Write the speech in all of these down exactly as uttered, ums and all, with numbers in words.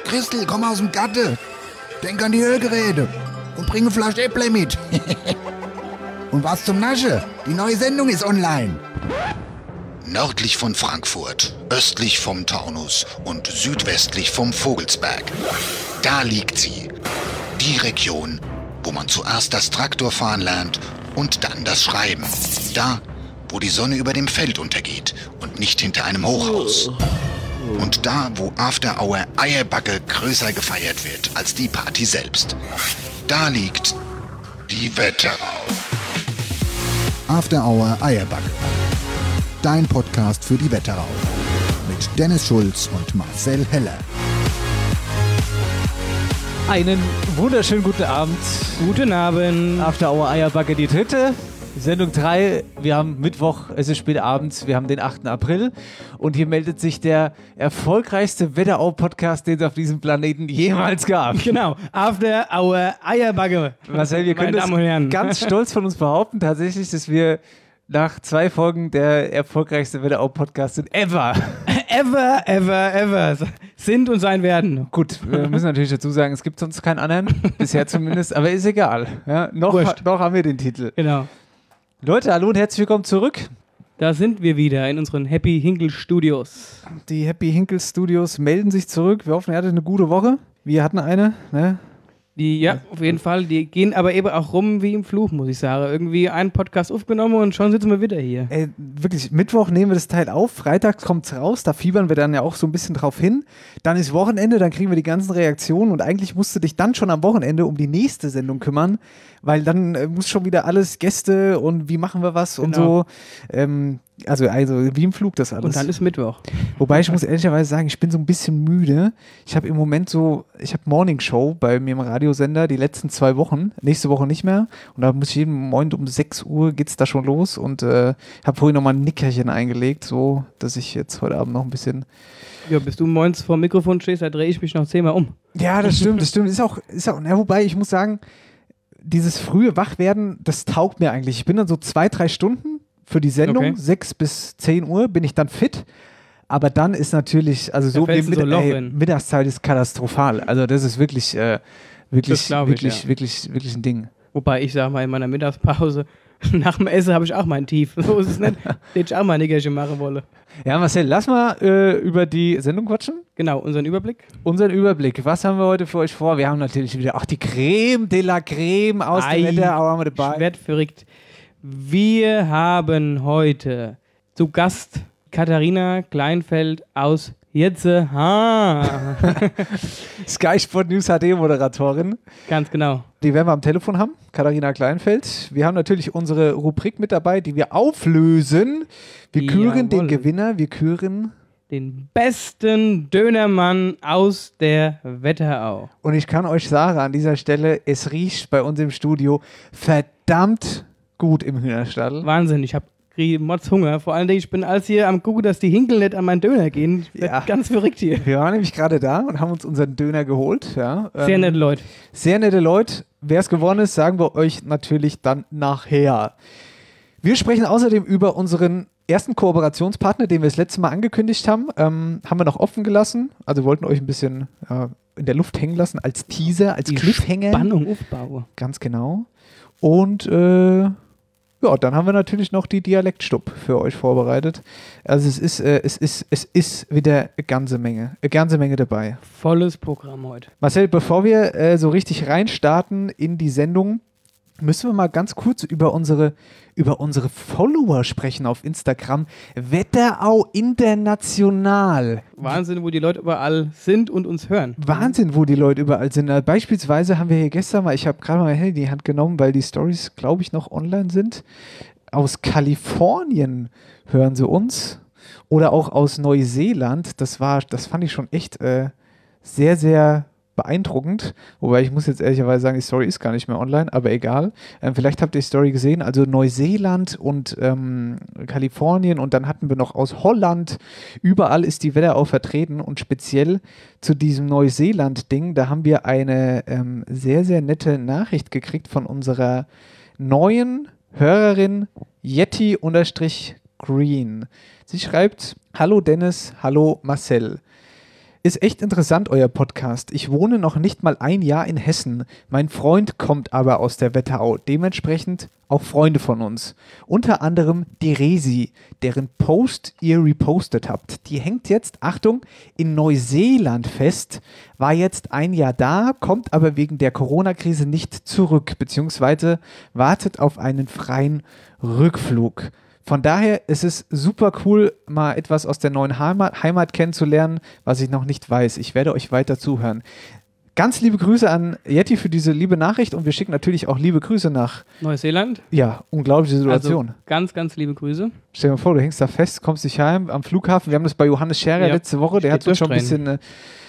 Christel, komm aus dem Gatte. Denk an die Ölgeräte und bring eine Flasche Äpple mit. Und was zum Nasche? Die neue Sendung ist online. Nördlich von Frankfurt, östlich vom Taunus und südwestlich vom Vogelsberg. Da liegt sie. Die Region, wo man zuerst das Traktorfahren lernt und dann das Schreiben. Da, wo die Sonne über dem Feld untergeht und nicht hinter einem Hochhaus. Und da, wo After Hour Eierbacke größer gefeiert wird als die Party selbst. Da liegt die Wetterau. After Hour Eierbacke. Dein Podcast für die Wetterau. Mit Dennis Schulz und Marcel Heller. Einen wunderschönen guten Abend. Guten Abend. After Hour Eierbacke, die dritte. Sendung drei. Wir haben Mittwoch, es ist spät abends, wir haben den achten April. Und hier meldet sich der erfolgreichste Wetterau-Podcast, den es auf diesem Planeten jemals gab. Genau, After Hour Eierbacke. Marcel, wir können das ganz stolz von uns behaupten, tatsächlich, dass wir nach zwei Folgen der erfolgreichste Wetterau-Podcast sind ever. Ever, ever, ever sind und sein werden. Gut, wir müssen natürlich dazu sagen, es gibt sonst keinen anderen, bisher zumindest, aber ist egal. Ja, noch, noch haben wir den Titel. Genau. Leute, hallo und herzlich willkommen zurück. Da sind wir wieder in unseren Happy Hinkle Studios. Die Happy Hinkle Studios melden sich zurück. Wir hoffen, ihr hattet eine gute Woche. Wir hatten eine, ne? Die, ja, auf jeden Fall. Die gehen aber eben auch rum wie im Fluch, muss ich sagen. Irgendwie einen Podcast aufgenommen und schon sitzen wir wieder hier. Ey, wirklich, Mittwoch nehmen wir das Teil auf, Freitag kommt es raus, da fiebern wir dann ja auch so ein bisschen drauf hin. Dann ist Wochenende, dann kriegen wir die ganzen Reaktionen und eigentlich musst du dich dann schon am Wochenende um die nächste Sendung kümmern, weil dann äh, muss schon wieder alles Gäste und wie machen wir was genau. und so. Ähm, also, also wie im Flug das alles. Und dann ist Mittwoch. Wobei ich muss ehrlicherweise sagen, ich bin so ein bisschen müde. Ich habe im Moment so, ich habe Morning Show bei mir im Radiosender die letzten zwei Wochen, nächste Woche nicht mehr. Und da muss ich jeden Morgen um sechs Uhr geht's da schon los und äh, habe vorhin nochmal ein Nickerchen eingelegt, so dass ich jetzt heute Abend noch ein bisschen... Ja, bis du morgens vor dem Mikrofon stehst, da drehe ich mich noch zehnmal um. Ja, das stimmt, das stimmt. Ist auch, ist auch, na, wobei ich muss sagen, dieses frühe Wachwerden, das taugt mir eigentlich. Ich bin dann so zwei, drei Stunden für die Sendung, okay. sechs bis zehn Uhr bin ich dann fit, aber dann ist natürlich, also so, wie mit, so ey, Mittagszeit ist katastrophal, also das ist wirklich, äh, wirklich, wirklich, ich, ja. wirklich, wirklich ein Ding. Wobei ich sag mal, in meiner Mittagspause, nach dem Essen habe ich auch mein Tief, so ist es nicht, den ich auch mal ein Nickerchen machen wolle. Ja, Marcel, lass mal äh, über die Sendung quatschen. Genau, unseren Überblick. Unseren Überblick. Was haben wir heute für euch vor? Wir haben natürlich wieder, ach, die Creme de la Creme aus Ei, der Wetterau haben wir dabei. Ich werd verrückt. Wir haben heute zu Gast Katharina Kleinfeld aus Jetze. Ha. Sky Sport News H D-Moderatorin. Ganz genau. Die werden wir am Telefon haben, Katharina Kleinfeld. Wir haben natürlich unsere Rubrik mit dabei, die wir auflösen. Wir küren den Gewinner, wir küren... den besten Dönermann aus der Wetterau. Und ich kann euch sagen, an dieser Stelle, es riecht bei uns im Studio verdammt gut im Hühnerstall. Wahnsinn, ich habe Mods Hunger. Vor allen Dingen, ich bin alles hier am gucken, dass die Hinkel nicht an meinen Döner gehen. Ich ja. ganz verrückt hier. Wir waren nämlich gerade da und haben uns unseren Döner geholt. Ja. Sehr ähm, nette Leute. Sehr nette Leute. Wer es gewonnen ist, sagen wir euch natürlich dann nachher. Wir sprechen außerdem über unseren ersten Kooperationspartner, den wir das letzte Mal angekündigt haben. Ähm, haben wir noch offen gelassen. Also wollten euch ein bisschen ja, in der Luft hängen lassen als Teaser, als die Cliffhanger. Spannung aufbauen. Ganz genau. Und äh, ja, dann haben wir natürlich noch die Dialektstub für euch vorbereitet. Also es ist, äh, es ist, es ist wieder eine ganze Menge, eine ganze Menge dabei. Volles Programm heute. Marcel, bevor wir äh, so richtig reinstarten in die Sendung, müssen wir mal ganz kurz über unsere, über unsere Follower sprechen auf Instagram. Wetterau International. Wahnsinn, wo die Leute überall sind und uns hören. Wahnsinn, wo die Leute überall sind. Also beispielsweise haben wir hier gestern mal, ich habe gerade mal mein Handy in die Hand genommen, weil die Stories, glaube ich, noch online sind. Aus Kalifornien hören sie uns. Oder auch aus Neuseeland. Das war, das fand ich schon echt äh, sehr, sehr beeindruckend, wobei ich muss jetzt ehrlicherweise sagen, die Story ist gar nicht mehr online, aber egal. Ähm, vielleicht habt ihr die Story gesehen, also Neuseeland und ähm, Kalifornien und dann hatten wir noch aus Holland, überall ist die Wetterau vertreten und speziell zu diesem Neuseeland-Ding, da haben wir eine ähm, sehr, sehr nette Nachricht gekriegt von unserer neuen Hörerin Yeti-Green. Sie schreibt, hallo Dennis, hallo Marcel. Ist echt interessant, euer Podcast. Ich wohne noch nicht mal ein Jahr in Hessen. Mein Freund kommt aber aus der Wetterau. Dementsprechend auch Freunde von uns. Unter anderem die Resi, deren Post ihr repostet habt. Die hängt jetzt, Achtung, in Neuseeland fest, war jetzt ein Jahr da, kommt aber wegen der Corona-Krise nicht zurück, beziehungsweise wartet auf einen freien Rückflug. Von daher ist es super cool, mal etwas aus der neuen Heimat, Heimat kennenzulernen, was ich noch nicht weiß. Ich werde euch weiter zuhören. Ganz liebe Grüße an Yeti für diese liebe Nachricht und wir schicken natürlich auch liebe Grüße nach Neuseeland. Ja, unglaubliche Situation. Also ganz, ganz liebe Grüße. Stell dir mal vor, du hängst da fest, kommst dich heim am Flughafen. Wir haben das bei Johannes Scherer Ja, letzte Woche, der hat steht so schon ein bisschen... Äh,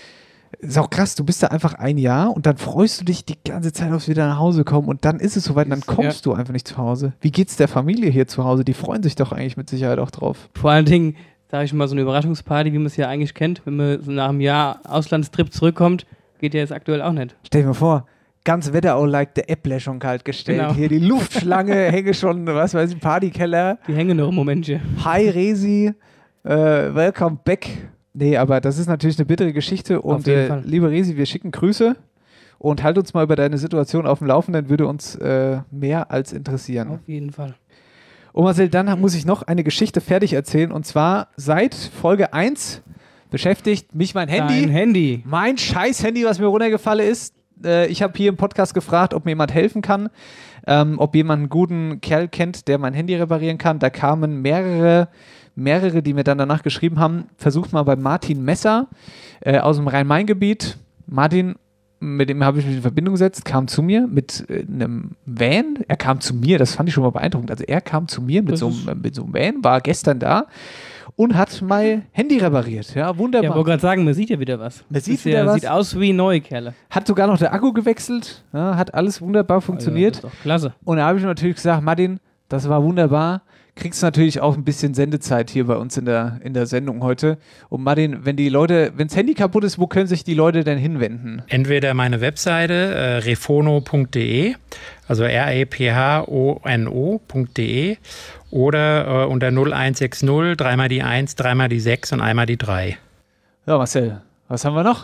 ist auch krass, du bist da einfach ein Jahr und dann freust du dich die ganze Zeit aufs wieder nach Hause kommen und dann ist es soweit und dann kommst ja. du einfach nicht zu Hause. Wie geht's der Familie hier zu Hause? Die freuen sich doch eigentlich mit Sicherheit auch drauf. Vor allen Dingen, sage ich mal, so eine Überraschungsparty, wie man es ja eigentlich kennt, wenn man so nach einem Jahr Auslandstrip zurückkommt, geht ja jetzt aktuell auch nicht. Stell dir mal vor, ganz Wetterau-like der Äpple schon kalt gestellt. Genau. Hier die Luftschlange hänge schon, was weiß ich, im Partykeller. Die hängen noch im Momentchen. Hi Resi, äh, welcome back. Nee, aber das ist natürlich eine bittere Geschichte und äh, liebe Resi, wir schicken Grüße und halt uns mal über deine Situation auf dem Laufenden, würde uns äh, mehr als interessieren. Auf jeden Fall. Und Marcel, dann muss ich noch eine Geschichte fertig erzählen und zwar seit Folge eins beschäftigt mich mein Handy. Dein Handy. Mein scheiß Handy, was mir runtergefallen ist. Äh, ich habe hier im Podcast gefragt, ob mir jemand helfen kann, ähm, ob jemand einen guten Kerl kennt, der mein Handy reparieren kann. Da kamen mehrere mehrere, die mir dann danach geschrieben haben, versucht mal bei Martin Messer äh, aus dem Rhein-Main-Gebiet. Martin, mit dem habe ich mich in Verbindung gesetzt, kam zu mir mit äh, einem Van. Er kam zu mir, das fand ich schon mal beeindruckend. Also er kam zu mir mit so, einem, mit so einem Van, war gestern da und hat mein Handy repariert. Ja, wunderbar. Ja, ich wollte gerade sagen, man sieht ja wieder was. Man sieht das wieder ja, was. Sieht aus wie neu, Kerle. Hat sogar noch der Akku gewechselt. Ja, hat alles wunderbar funktioniert. Also, das ist doch klasse. Und da habe ich natürlich gesagt, Martin, das war wunderbar. Kriegst natürlich auch ein bisschen Sendezeit hier bei uns in der, in der Sendung heute. Und Martin, wenn die Leute, wenn das Handy kaputt ist, wo können sich die Leute denn hinwenden? Entweder meine Webseite äh, refono punkt de, also R E P H O N O punkt de oder äh, unter null eins sechs null, dreimal die eins, dreimal die sechs und einmal die drei. Ja, Marcel, was haben wir noch?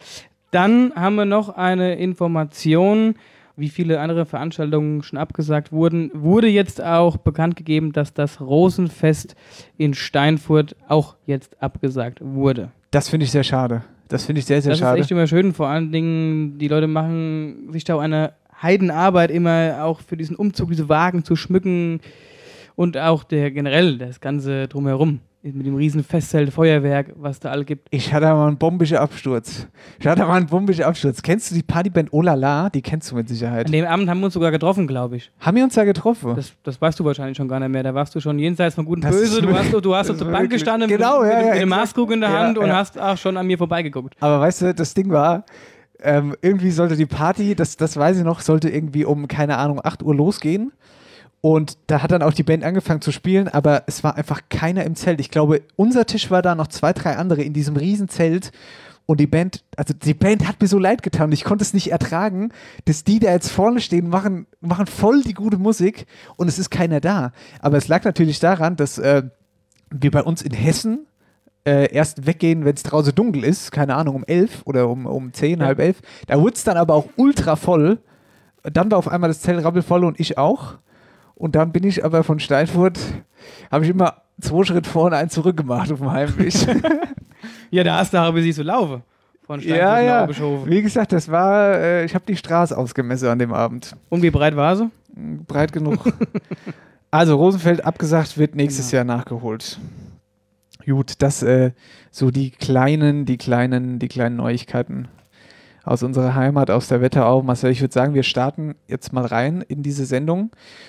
Dann haben wir noch eine Information, wie viele andere Veranstaltungen schon abgesagt wurden, wurde jetzt auch bekannt gegeben, dass das Rosenfest in Steinfurt auch jetzt abgesagt wurde. Das finde ich sehr schade. Das finde ich sehr, sehr das schade. Das ist echt immer schön. Vor allen Dingen, die Leute machen sich da auch eine Heidenarbeit immer auch für diesen Umzug, diese Wagen zu schmücken und auch der generell das Ganze drumherum. Mit dem riesen Festzelt, Feuerwerk, was da alle gibt. Ich hatte mal einen bombischen Absturz. Ich hatte mal einen bombischen Absturz. Kennst du die Partyband Olala? Die kennst du mit Sicherheit. An dem Abend haben wir uns sogar getroffen, glaube ich. Haben wir uns da getroffen? Das, das weißt du wahrscheinlich schon gar nicht mehr. Da warst du schon jenseits von Gut und Böse. Du hast, du hast auf der Bank gestanden genau, mit, ja, mit, ja, mit dem Maßkrug in der Hand ja, und ja. hast auch schon an mir vorbeigeguckt. Aber weißt du, das Ding war, ähm, irgendwie sollte die Party, das, das weiß ich noch, sollte irgendwie um, keine Ahnung, acht Uhr losgehen. Und da hat dann auch die Band angefangen zu spielen, aber es war einfach keiner im Zelt. Ich glaube, unser Tisch war da, noch zwei, drei andere in diesem riesen Zelt. Und die Band, also die Band hat mir so leid getan und ich konnte es nicht ertragen, dass die da jetzt vorne stehen, machen, machen voll die gute Musik und es ist keiner da. Aber es lag natürlich daran, dass äh, wir bei uns in Hessen äh, erst weggehen, wenn es draußen dunkel ist, keine Ahnung, um elf oder um, um zehn, ja. halb elf. Da wurde es dann aber auch ultra voll. Dann war auf einmal das Zelt rappelvoll und ich auch. Und dann bin ich aber von Steinfurt, habe ich immer zwei Schritt vorne, einen zurück gemacht auf dem Heimweg. Ja, da hast du aber sie so laufen. Von Steinfurt ja, nach ja. Oberschhofen. Wie gesagt, das war, äh, ich habe die Straße ausgemessen an dem Abend. Und wie breit war sie? Breit genug. Also Rosenfeld abgesagt, wird nächstes Genau. Jahr nachgeholt. Gut, das äh, so die kleinen, die kleinen, die kleinen Neuigkeiten aus unserer Heimat, aus der Wetterau. Marcel, ich würde sagen, wir starten jetzt mal rein in diese Sendung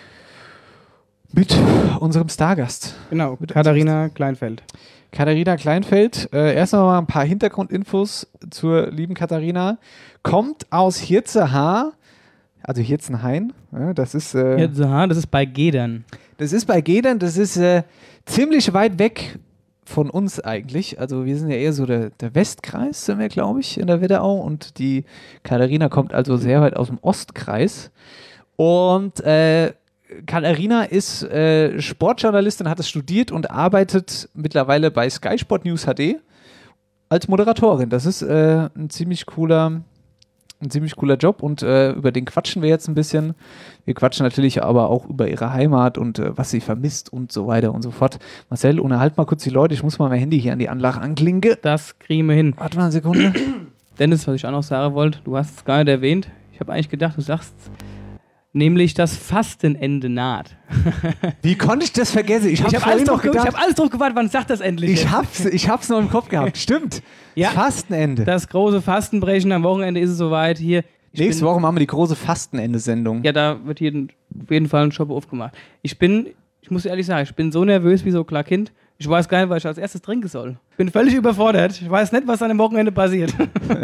mit unserem Stargast. Genau, mit Katharina Kleinfeld. Katharina Kleinfeld, äh, erst noch mal ein paar Hintergrundinfos zur lieben Katharina. Kommt aus Hirzehaar, also Hirzenhain, ja, das ist äh, Hirzehaar, das ist bei Gedern. Das ist bei Gedern, das ist äh, ziemlich weit weg von uns eigentlich. Also wir sind ja eher so der, der Westkreis, sind wir, glaube ich, in der Wetterau. Und die Katharina kommt also sehr weit aus dem Ostkreis. Und äh, Katharina ist äh, Sportjournalistin, hat es studiert und arbeitet mittlerweile bei Sky Sport News H D. als Moderatorin. Das ist äh, ein ziemlich cooler, ein ziemlich cooler Job und äh, über den quatschen wir jetzt ein bisschen. Wir quatschen natürlich aber auch über ihre Heimat und äh, was sie vermisst und so weiter und so fort. Marcel, unterhalt mal kurz die Leute. Ich muss mal mein Handy hier an die Anlage anklinken. Das kriegen wir hin. Warte mal eine Sekunde. Dennis, was ich auch noch sagen wollte, du hast es gar nicht erwähnt. Ich habe eigentlich gedacht, du sagst nämlich das Fastenende naht. Wie konnte ich das vergessen? Ich habe Ich habe alles, noch gedacht. hab alles drauf gewartet, wann sagt das endlich? Ich jetzt? hab's, ich hab's noch im Kopf gehabt. Stimmt. Ja. Fastenende. Das große Fastenbrechen am Wochenende ist es soweit. Hier. Ich Nächste bin, Woche machen wir die große Fastenende-Sendung. Ja, da wird jeden, auf jeden Fall ein Shop aufgemacht. Ich bin, ich muss ehrlich sagen, ich bin so nervös wie so ein kleines Kind. Ich weiß gar nicht, was ich als erstes trinken soll. Ich bin völlig überfordert. Ich weiß nicht, was an dem Wochenende passiert.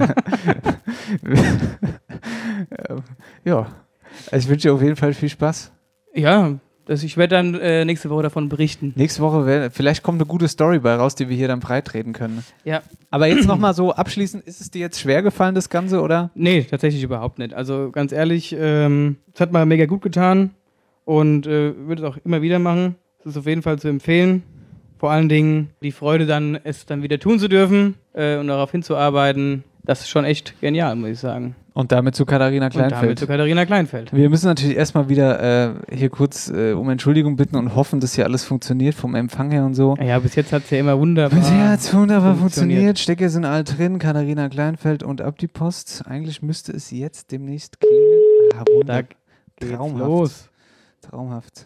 Ja. Also ich wünsche dir auf jeden Fall viel Spaß. Ja, das, ich werde dann äh, nächste Woche davon berichten. Nächste Woche, wär, vielleicht kommt eine gute Story bei raus, die wir hier dann breitreten können. Ja. Aber jetzt nochmal so abschließend, ist es dir jetzt schwer gefallen, das Ganze, oder? Nee, tatsächlich überhaupt nicht. Also ganz ehrlich, ähm, es hat mal mega gut getan und äh, würde es auch immer wieder machen. Es ist auf jeden Fall zu empfehlen. Vor allen Dingen die Freude dann, es dann wieder tun zu dürfen äh, und darauf hinzuarbeiten. Das ist schon echt genial, muss ich sagen. Und damit zu Katharina Kleinfeld. Und damit zu Katharina Kleinfeld. Wir müssen natürlich erstmal wieder äh, hier kurz äh, um Entschuldigung bitten und hoffen, dass hier alles funktioniert, vom Empfang her und so. Ja, bis jetzt hat es ja immer wunderbar Bisher hat es wunderbar funktioniert. funktioniert. Stecker sind all drin, Katharina Kleinfeld und ab die Post. Eigentlich müsste es jetzt demnächst klingeln. Ah, Da wunderbar. geht's Traumhaft. los. Traumhaft.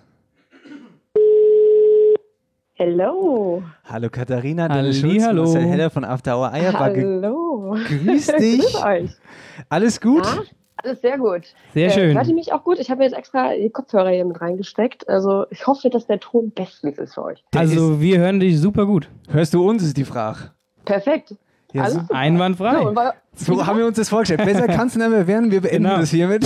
Hello. Hallo Katharina, Halli, Dennis Schulz, hallo. Marcel Heller von After Hour Eierbacke. Hallo. Grüß dich. Grüß euch. Alles gut? Ja, alles sehr gut. Sehr Äh, schön. hört ihr mich auch gut? Ich habe jetzt extra die Kopfhörer hier mit reingesteckt. Also ich hoffe, dass der Ton bestens ist für euch. Also wir hören dich super gut. Hörst du uns, ist die Frage. Perfekt. Ja, Alles so- super. Einwandfrei. So, und war, So haben wir uns das vorgestellt. Besser kann es nicht mehr werden. Wir beenden Genau. das hiermit.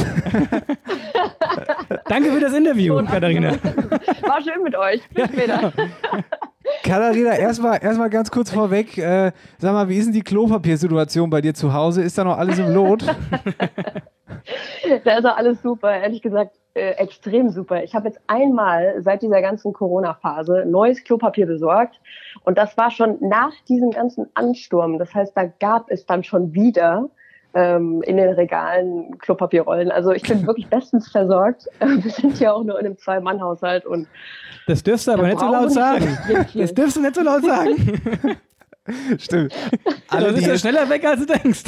Danke für das Interview, Und- Katharina. war schön mit euch. Bis später. Katharina, erstmal erstmal ganz kurz vorweg. Äh, sag mal, wie ist denn die Klopapiersituation bei dir zu Hause? Ist da noch alles im Lot? Da ist auch alles super. Ehrlich gesagt, äh, extrem super. Ich habe jetzt einmal seit dieser ganzen Corona-Phase neues Klopapier besorgt. Und das war schon nach diesem ganzen Ansturm. Das heißt, da gab es dann schon wieder ähm, in den Regalen Klopapierrollen. Also ich bin wirklich bestens versorgt. Wir sind ja auch nur in einem Zwei-Mann-Haushalt. Und Das dürfst du aber da nicht so brauchen laut wir sagen. nicht extrem viel. Das dürfst du nicht so laut sagen. Stimmt. Alle Alle, das ist die ja schneller weg, als du denkst.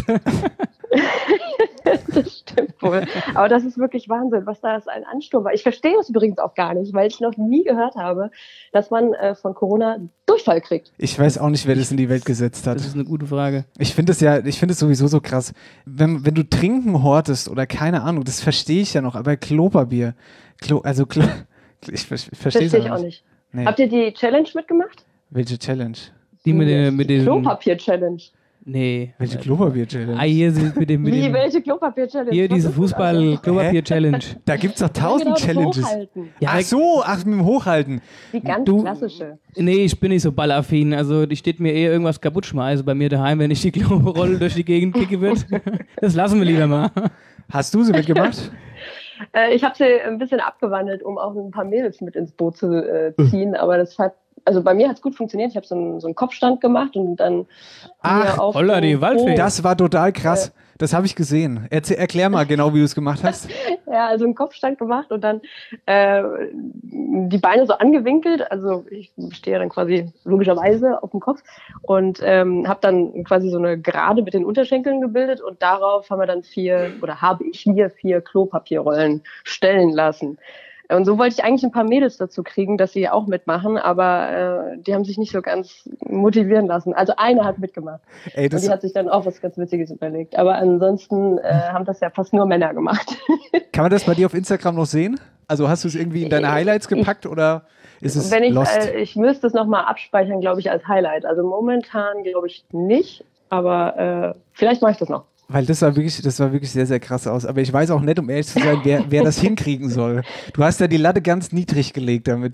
Das stimmt wohl. Aber das ist wirklich Wahnsinn, was da ein Ansturm war. Ich verstehe das übrigens auch gar nicht, weil ich noch nie gehört habe, dass man äh, von Corona Durchfall kriegt. ich weiß auch nicht, wer das in die Welt gesetzt hat. Das ist eine gute Frage. Ich finde es ja, ich finde es sowieso so krass. Wenn, wenn du Trinken hortest oder keine Ahnung, das verstehe ich ja noch, aber Klopapier, Klo, also Klo, ich, ver- ich verstehe es Verstehe ich auch nicht. Nee. Habt ihr die Challenge mitgemacht? Welche Challenge? Die mit, den, mit die dem. Klopapier-Challenge. Nee. Welche Klopapier-Challenge? Ah, hier sind mit dem. Mit Wie, dem welche Klopapier-Challenge? hier Was diese ist das? Fußball-Klopapier-Challenge. Da gibt es doch Ja, tausend genau, das Challenges. Hochhalten. Ja, Ach so, ach, mit dem Hochhalten. Die ganz Du- klassische. Nee, ich bin nicht so ballaffin. Also, ich steht mir eher irgendwas kaputt schmeiße bei mir daheim, wenn ich die Klorolle durch die Gegend kicke wird. Das lassen wir lieber mal. Hast du sie mitgemacht? Äh, ich habe sie ein bisschen abgewandelt, um auch ein paar Mädels mit ins Boot zu äh, ziehen, aber das hat, also bei mir hat es gut funktioniert. Ich habe so, einen- so einen Kopfstand gemacht und dann Ach, mir auf holla, so die Waldfee. Das war total krass. Das habe ich gesehen. Erzähl, erklär mal genau, wie du es gemacht hast. Ja, also einen Kopfstand gemacht und dann äh, die Beine so angewinkelt. Also ich stehe dann quasi logischerweise auf dem Kopf und ähm, habe dann quasi so eine Gerade mit den Unterschenkeln gebildet und darauf haben wir dann vier oder habe ich mir vier Klopapierrollen stellen lassen. Und so wollte ich eigentlich ein paar Mädels dazu kriegen, dass sie auch mitmachen, aber äh, die haben sich nicht so ganz motivieren lassen. Also eine hat mitgemacht. Ey, Und das, die hat sich dann auch was ganz Witziges überlegt. Aber ansonsten äh, haben das ja fast nur Männer gemacht. kann man das bei dir auf Instagram noch sehen? Also hast du es irgendwie in deine Highlights gepackt oder ist es Wenn ich, lost? äh, ich müsste es nochmal abspeichern, glaube ich, als Highlight. Also momentan glaube ich nicht, aber äh, vielleicht mache ich das noch. Weil das sah wirklich, das war wirklich sehr, sehr krass aus. Aber ich weiß auch nicht, um ehrlich zu sein, wer, wer das hinkriegen soll. Du hast ja die Latte ganz niedrig gelegt damit.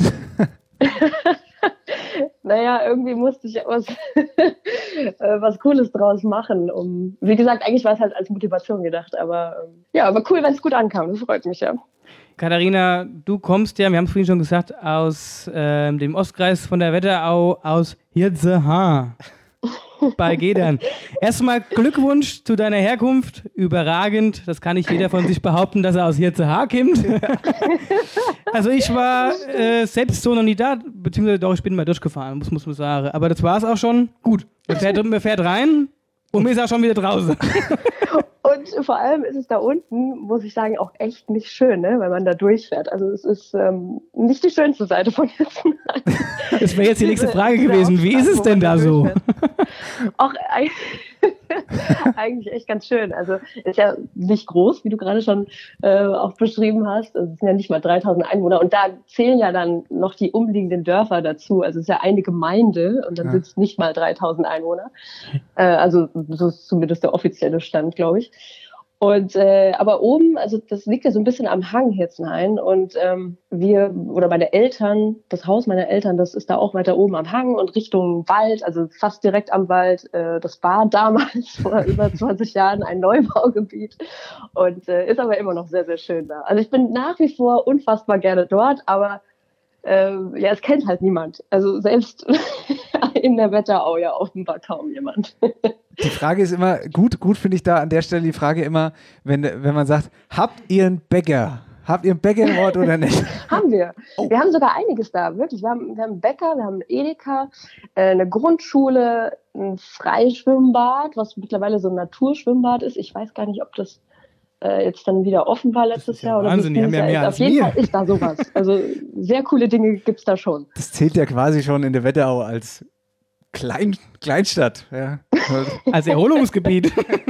Naja, irgendwie musste ich was, äh, was Cooles draus machen. Um, wie gesagt, eigentlich war es halt als Motivation gedacht, aber ähm, ja, aber cool, wenn es gut ankam. Das freut mich ja. Katharina, du kommst ja, wir haben es vorhin schon gesagt, aus ähm, dem Ostkreis von der Wetterau, aus Hirzehaar. bei Gedern. Erstmal Glückwunsch zu deiner Herkunft. Überragend. Das kann nicht jeder von sich behaupten, dass er aus Hirzehaar kommt. Also ich war äh, selbst so noch nie da, beziehungsweise doch, ich bin mal durchgefahren, muss, muss man sagen. Aber das war es auch schon. Gut, man fährt, man fährt rein und man ist auch schon wieder draußen. Und vor allem ist es da unten, muss ich sagen, auch echt nicht schön, ne, wenn man da durchfährt. Also es ist ähm, nicht die schönste Seite von Hirzenhain. Das wäre jetzt die nächste Frage gewesen. Wie ist es denn da so? Auch eigentlich echt ganz schön. Also ist ja nicht groß, wie du gerade schon äh, auch beschrieben hast. Es sind ja nicht mal dreitausend Einwohner. Und da zählen ja dann noch die umliegenden Dörfer dazu. Also es ist ja eine Gemeinde und dann ja. sind es nicht mal dreitausend Einwohner. Äh, also so ist zumindest der offizielle Stand, glaube ich. Und äh, aber oben, also das liegt ja so ein bisschen am Hang Hirzenhain und ähm, wir, oder meine Eltern, das Haus meiner Eltern, das ist da auch weiter oben am Hang und Richtung Wald, also fast direkt am Wald. Äh, das war damals vor über zwanzig Jahren ein Neubaugebiet und äh, ist aber immer noch sehr, sehr schön da. Also ich bin nach wie vor unfassbar gerne dort, aber äh, ja, es kennt halt niemand. Also selbst in der Wetterau ja offenbar kaum jemand. Die Frage ist immer, gut, gut finde ich da an der Stelle die Frage immer, wenn, wenn man sagt, habt ihr einen Bäcker? Habt ihr einen Bäcker im Ort oder nicht? Haben wir. Oh. Wir haben sogar einiges da, wirklich. Wir haben, wir haben einen Bäcker, wir haben einen Edeka, eine Grundschule, ein Freischwimmbad, was mittlerweile so ein Naturschwimmbad ist. Ich weiß gar nicht, ob das äh, jetzt dann wieder offen war letztes ja Jahr. Oder Wahnsinn, die haben ja mehr als Auf jeden wir. Fall ist da sowas. Also sehr coole Dinge gibt es da schon. Das zählt ja quasi schon in der Wetterau als Klein, Kleinstadt. Ja. Als Erholungsgebiet.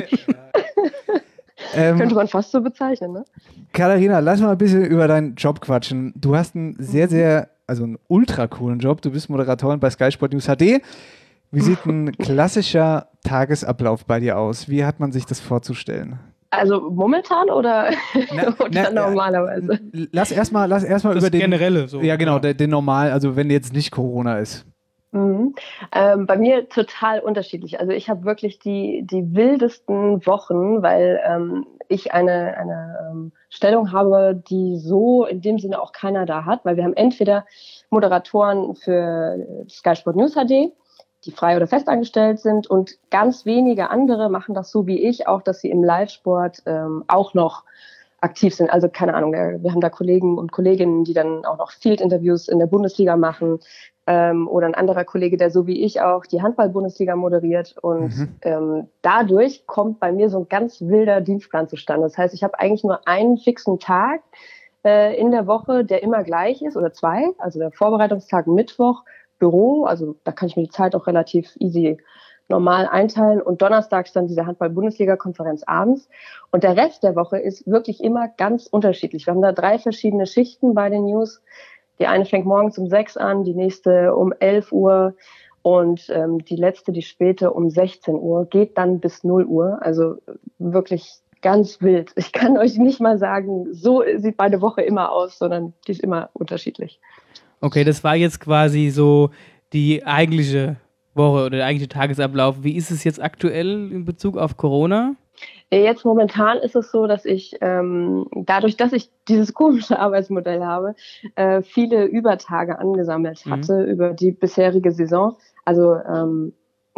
ähm, Könnte man fast so bezeichnen, ne? Katharina, lass mal ein bisschen über deinen Job quatschen. Du hast einen sehr, sehr, also einen ultra coolen Job. Du bist Moderatorin bei Sky Sport News H D. Wie sieht ein klassischer Tagesablauf bei dir aus? Wie hat man sich das vorzustellen? Also momentan oder, na, oder na, normalerweise? Lass erstmal lass erst über den generelle so. Ja, genau, den, den normal, also wenn jetzt nicht Corona ist. Mhm. Ähm, bei mir total unterschiedlich. Also ich habe wirklich die, die wildesten Wochen, weil ähm, ich eine, eine ähm, Stellung habe, die so in dem Sinne auch keiner da hat, weil wir haben entweder Moderatoren für Sky Sport News H D, die frei oder festangestellt sind und ganz wenige andere machen das so wie ich, auch dass sie im Live-Sport ähm, auch noch aktiv sind. Also keine Ahnung, wir haben da Kollegen und Kolleginnen, die dann auch noch Field-Interviews in der Bundesliga machen, ähm, oder ein anderer Kollege, der so wie ich auch die Handball-Bundesliga moderiert und mhm. ähm, dadurch kommt bei mir so ein ganz wilder Dienstplan zustande. Das heißt, ich habe eigentlich nur einen fixen Tag äh, in der Woche, der immer gleich ist oder zwei, also der Vorbereitungstag Mittwoch, Büro, also da kann ich mir die Zeit auch relativ easy normal einteilen und donnerstags dann diese Handball-Bundesliga-Konferenz abends. Und der Rest der Woche ist wirklich immer ganz unterschiedlich. Wir haben da drei verschiedene Schichten bei den News. Die eine fängt morgens um sechs an, die nächste um elf Uhr und ähm, die letzte, die späte, um sechzehn Uhr, geht dann bis null Uhr. Also wirklich ganz wild. Ich kann euch nicht mal sagen, so sieht meine Woche immer aus, sondern die ist immer unterschiedlich. Okay, das war jetzt quasi so die eigentliche Woche oder der eigentliche Tagesablauf. Wie ist es jetzt aktuell in Bezug auf Corona? Jetzt momentan ist es so, dass ich ähm, dadurch, dass ich dieses komische Arbeitsmodell habe, äh, viele Übertage angesammelt hatte mhm. über die bisherige Saison. Also ähm,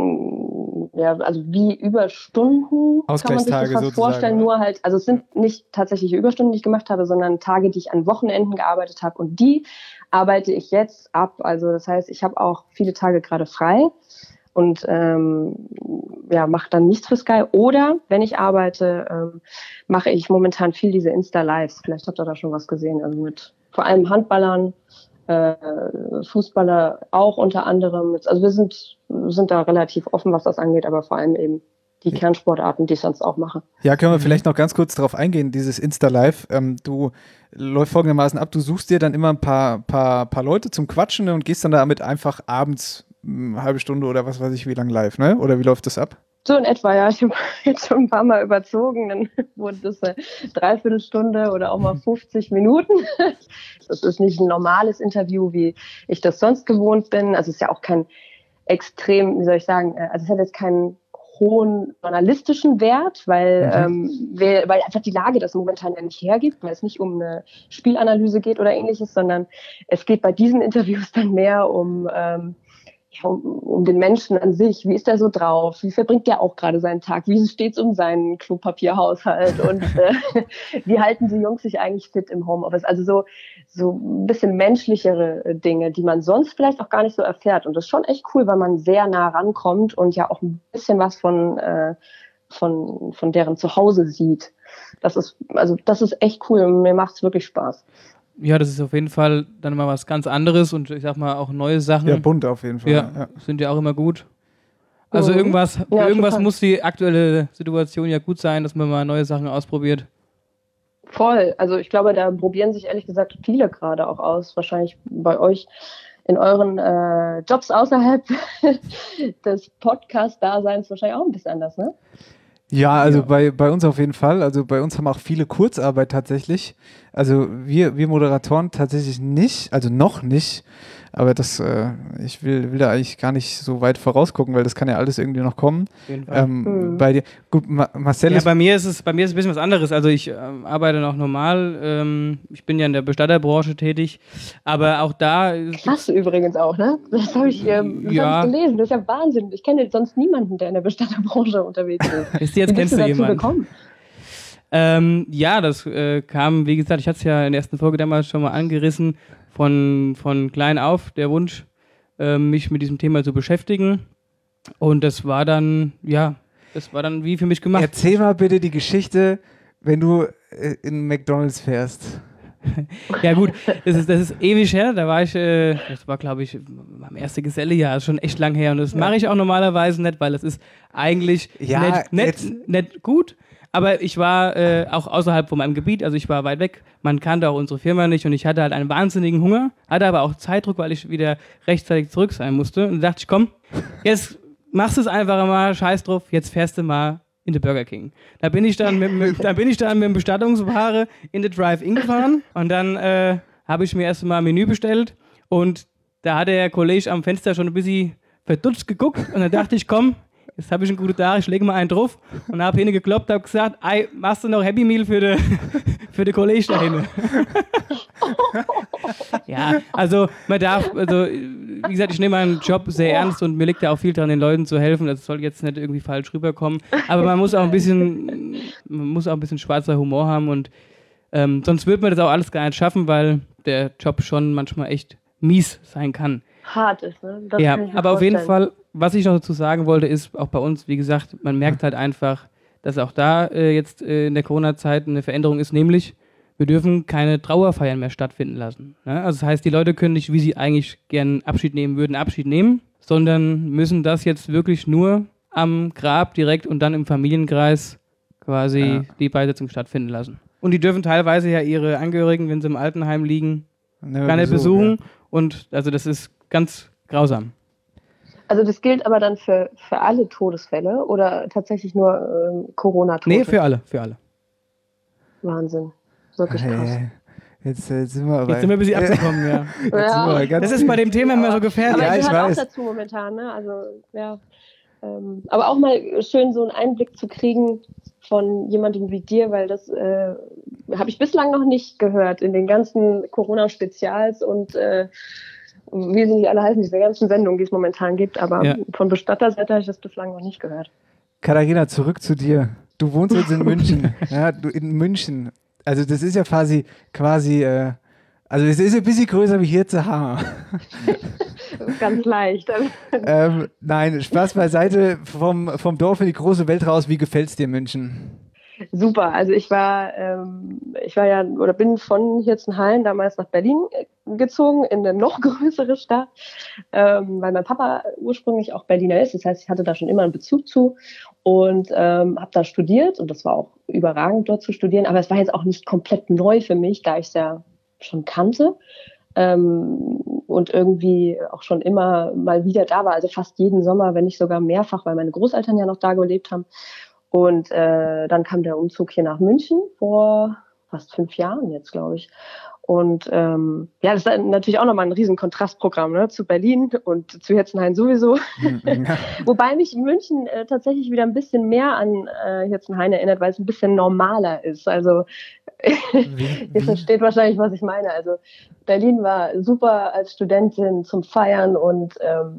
ja, also wie Überstunden kann man sich das fast vorstellen, oder? Nur halt, also es sind nicht tatsächliche Überstunden, die ich gemacht habe, sondern Tage, die ich an Wochenenden gearbeitet habe und die arbeite ich jetzt ab. Also das heißt, ich habe auch viele Tage gerade frei und ähm, ja, mache dann nichts für Sky. Oder wenn ich arbeite, ähm, mache ich momentan viel diese Insta-Lives. Vielleicht habt ihr da schon was gesehen. Also mit vor allem Handballern, äh, Fußballer auch unter anderem. Also wir sind, sind da relativ offen, was das angeht, aber vor allem eben die Kernsportarten, die ich sonst auch mache. Ja, können wir vielleicht noch ganz kurz darauf eingehen, dieses Insta-Live. Ähm, du läuft folgendermaßen ab, du suchst dir dann immer ein paar, paar, paar Leute zum Quatschen und gehst dann damit einfach abends eine halbe Stunde oder was weiß ich wie lang live, ne? Oder wie läuft das ab? So in etwa, ja. Ich habe jetzt schon ein paar Mal überzogen, dann wurde das eine Dreiviertelstunde oder auch mal fünfzig Minuten. Das ist nicht ein normales Interview, wie ich das sonst gewohnt bin. Also es ist ja auch kein extrem, wie soll ich sagen, also es hat jetzt keinen hohen journalistischen Wert, weil, mhm. ähm, wir, weil einfach die Lage das momentan ja nicht hergibt, weil es nicht um eine Spielanalyse geht oder ähnliches, sondern es geht bei diesen Interviews dann mehr um, ähm, ja, um, um den Menschen an sich. Wie ist er so drauf? Wie verbringt der auch gerade seinen Tag? Wie steht es um seinen Klopapierhaushalt? Und äh, wie halten die Jungs sich eigentlich fit im Homeoffice? Also so, so ein bisschen menschlichere Dinge, die man sonst vielleicht auch gar nicht so erfährt. Und das ist schon echt cool, weil man sehr nah rankommt und ja auch ein bisschen was von, äh, von, von deren Zuhause sieht. Das ist, also das ist echt cool und mir macht es wirklich Spaß. Ja, das ist auf jeden Fall dann mal was ganz anderes und ich sag mal auch neue Sachen. Ja, bunt auf jeden Fall. Ja, Ja. sind ja auch immer gut. Also Mhm. irgendwas, für Ja, irgendwas total. muss die aktuelle Situation ja gut sein, dass man mal neue Sachen ausprobiert. Voll. Also ich glaube, da probieren sich ehrlich gesagt viele gerade auch aus. Wahrscheinlich bei euch in euren äh, Jobs außerhalb des Podcast-Daseins wahrscheinlich auch ein bisschen anders, ne? Ja, also Bei, bei uns auf jeden Fall. Also bei uns haben auch viele Kurzarbeit tatsächlich. Also wir, wir Moderatoren tatsächlich nicht, also noch nicht. Aber das, äh, ich will, will da eigentlich gar nicht so weit vorausgucken, weil das kann ja alles irgendwie noch kommen. Auf jeden Fall. Ähm, Mhm. Bei dir, gut, Ma Marcel Ja, ist bei mir ist es, bei mir ist es ein bisschen was anderes. Also ich ähm, arbeite noch normal. Ähm, ich bin ja in der Bestatterbranche tätig, aber auch da gibt's- Krass übrigens auch, ne? Das habe ich, ähm, das Ja. hab ich gelesen. Das ist ja Wahnsinn. Ich kenne sonst niemanden, der in der Bestatterbranche unterwegs ist. Wisst ihr, jetzt Wie bist kennst du dazu jemanden. gekommen? Ähm, ja, das äh, kam, wie gesagt, ich hatte es ja in der ersten Folge damals schon mal angerissen, von, von klein auf der Wunsch, ähm, mich mit diesem Thema zu beschäftigen. Und das war dann, ja, das war dann wie für mich gemacht. Erzähl mal bitte die Geschichte, wenn du äh, in McDonald's fährst. Ja gut, das ist, das ist ewig her, da war ich, äh, das war glaube ich mein erstes Gesellejahr, ist schon echt lang her und das mache ich auch normalerweise nicht, weil das ist eigentlich Ja, nicht, nicht, jetzt- nicht gut, aber ich war äh, auch außerhalb von meinem Gebiet, also ich war weit weg, man kannte auch unsere Firma nicht und ich hatte halt einen wahnsinnigen Hunger, hatte aber auch Zeitdruck, weil ich wieder rechtzeitig zurück sein musste und da dachte ich, komm, jetzt machst du es einfach mal, scheiß drauf, jetzt fährst du mal in den Burger King. Da bin ich dann mit, mit, da bin ich dann mit dem Bestattungsware in den Drive-In gefahren und dann äh, habe ich mir erst mal ein Menü bestellt und da hat der Kollege am Fenster schon ein bisschen verdutzt geguckt und dann dachte ich, komm, jetzt habe ich einen guten Tag, ich lege mal einen drauf und habe hinten gekloppt, habe gesagt, ey, machst du noch Happy Meal für den für den Kollege da hinten? Ja, also man darf, also wie gesagt, ich nehme meinen Job sehr ernst und mir liegt da auch viel daran, den Leuten zu helfen. Das soll jetzt nicht irgendwie falsch rüberkommen. Aber man muss auch ein bisschen, man muss auch ein bisschen schwarzer Humor haben und ähm, sonst würde man das auch alles gar nicht schaffen, weil der Job schon manchmal echt mies sein kann. Hart ist, ne? Das Ja, kann ich mir aber auf jeden vorstellen. Fall, was ich noch dazu sagen wollte, ist auch bei uns, wie gesagt, man merkt halt einfach, dass auch da äh, jetzt äh, in der Corona-Zeit eine Veränderung ist, nämlich wir dürfen keine Trauerfeiern mehr stattfinden lassen. Ne? Also das heißt, die Leute können nicht, wie sie eigentlich gern Abschied nehmen würden, Abschied nehmen, sondern müssen das jetzt wirklich nur am Grab direkt und dann im Familienkreis quasi Ja. die Beisetzung stattfinden lassen. Und die dürfen teilweise ja ihre Angehörigen, wenn sie im Altenheim liegen, Ne, gar nicht Besuch, besuchen. Und also das ist ganz grausam. Also das gilt aber dann für, für alle Todesfälle oder tatsächlich nur ähm, Corona-Tote? Nee, für alle, für alle. Wahnsinn. Ja. Wirklich krass. Hey, jetzt, jetzt sind wir aber. Jetzt sind wir ein bisschen abgekommen, ja. Jetzt sind wir ganz Das ist bei dem Thema immer so gefährlich. Aber Ja, es ich gehört weiß. auch dazu momentan, ne? Also, ja. Ähm, aber auch mal schön, so einen Einblick zu kriegen von jemandem wie dir, weil das äh, habe ich bislang noch nicht gehört in den ganzen Corona-Spezials und äh, wie sie nicht alle heißen, diese ganzen Sendungen, die es momentan gibt. Aber Ja. von Bestatterseite habe ich das bislang noch nicht gehört. Katharina, zurück zu dir. Du wohnst jetzt in München. Ja, du in München. Also das ist ja quasi, quasi, äh, also es ist ein bisschen größer wie hier zu Hammer. Ganz leicht. ähm, nein, Spaß beiseite, vom, vom Dorf in die große Welt raus. Wie gefällt's dir München? Super, also ich war, ähm, ich war ja oder bin von Hirzenhain damals nach Berlin äh, gezogen, in eine noch größere Stadt, ähm, weil mein Papa ursprünglich auch Berliner ist. Das heißt, ich hatte da schon immer einen Bezug zu und ähm, habe da studiert und das war auch überragend dort zu studieren. Aber es war jetzt auch nicht komplett neu für mich, da ich es ja schon kannte ähm, und irgendwie auch schon immer mal wieder da war. Also fast jeden Sommer, wenn nicht sogar mehrfach, weil meine Großeltern ja noch da gelebt haben. Und äh, dann kam der Umzug hier nach München vor fast fünf Jahren jetzt, glaube ich. Und ähm, ja, das ist natürlich auch nochmal ein riesen Kontrastprogramm, ne, zu Berlin und zu Hirzenhain sowieso. Wobei mich München äh, tatsächlich wieder ein bisschen mehr an äh, Hirzenhain erinnert, weil es ein bisschen normaler ist. Also Wie, ihr versteht wahrscheinlich, was ich meine. Also Berlin war super als Studentin zum Feiern und ähm,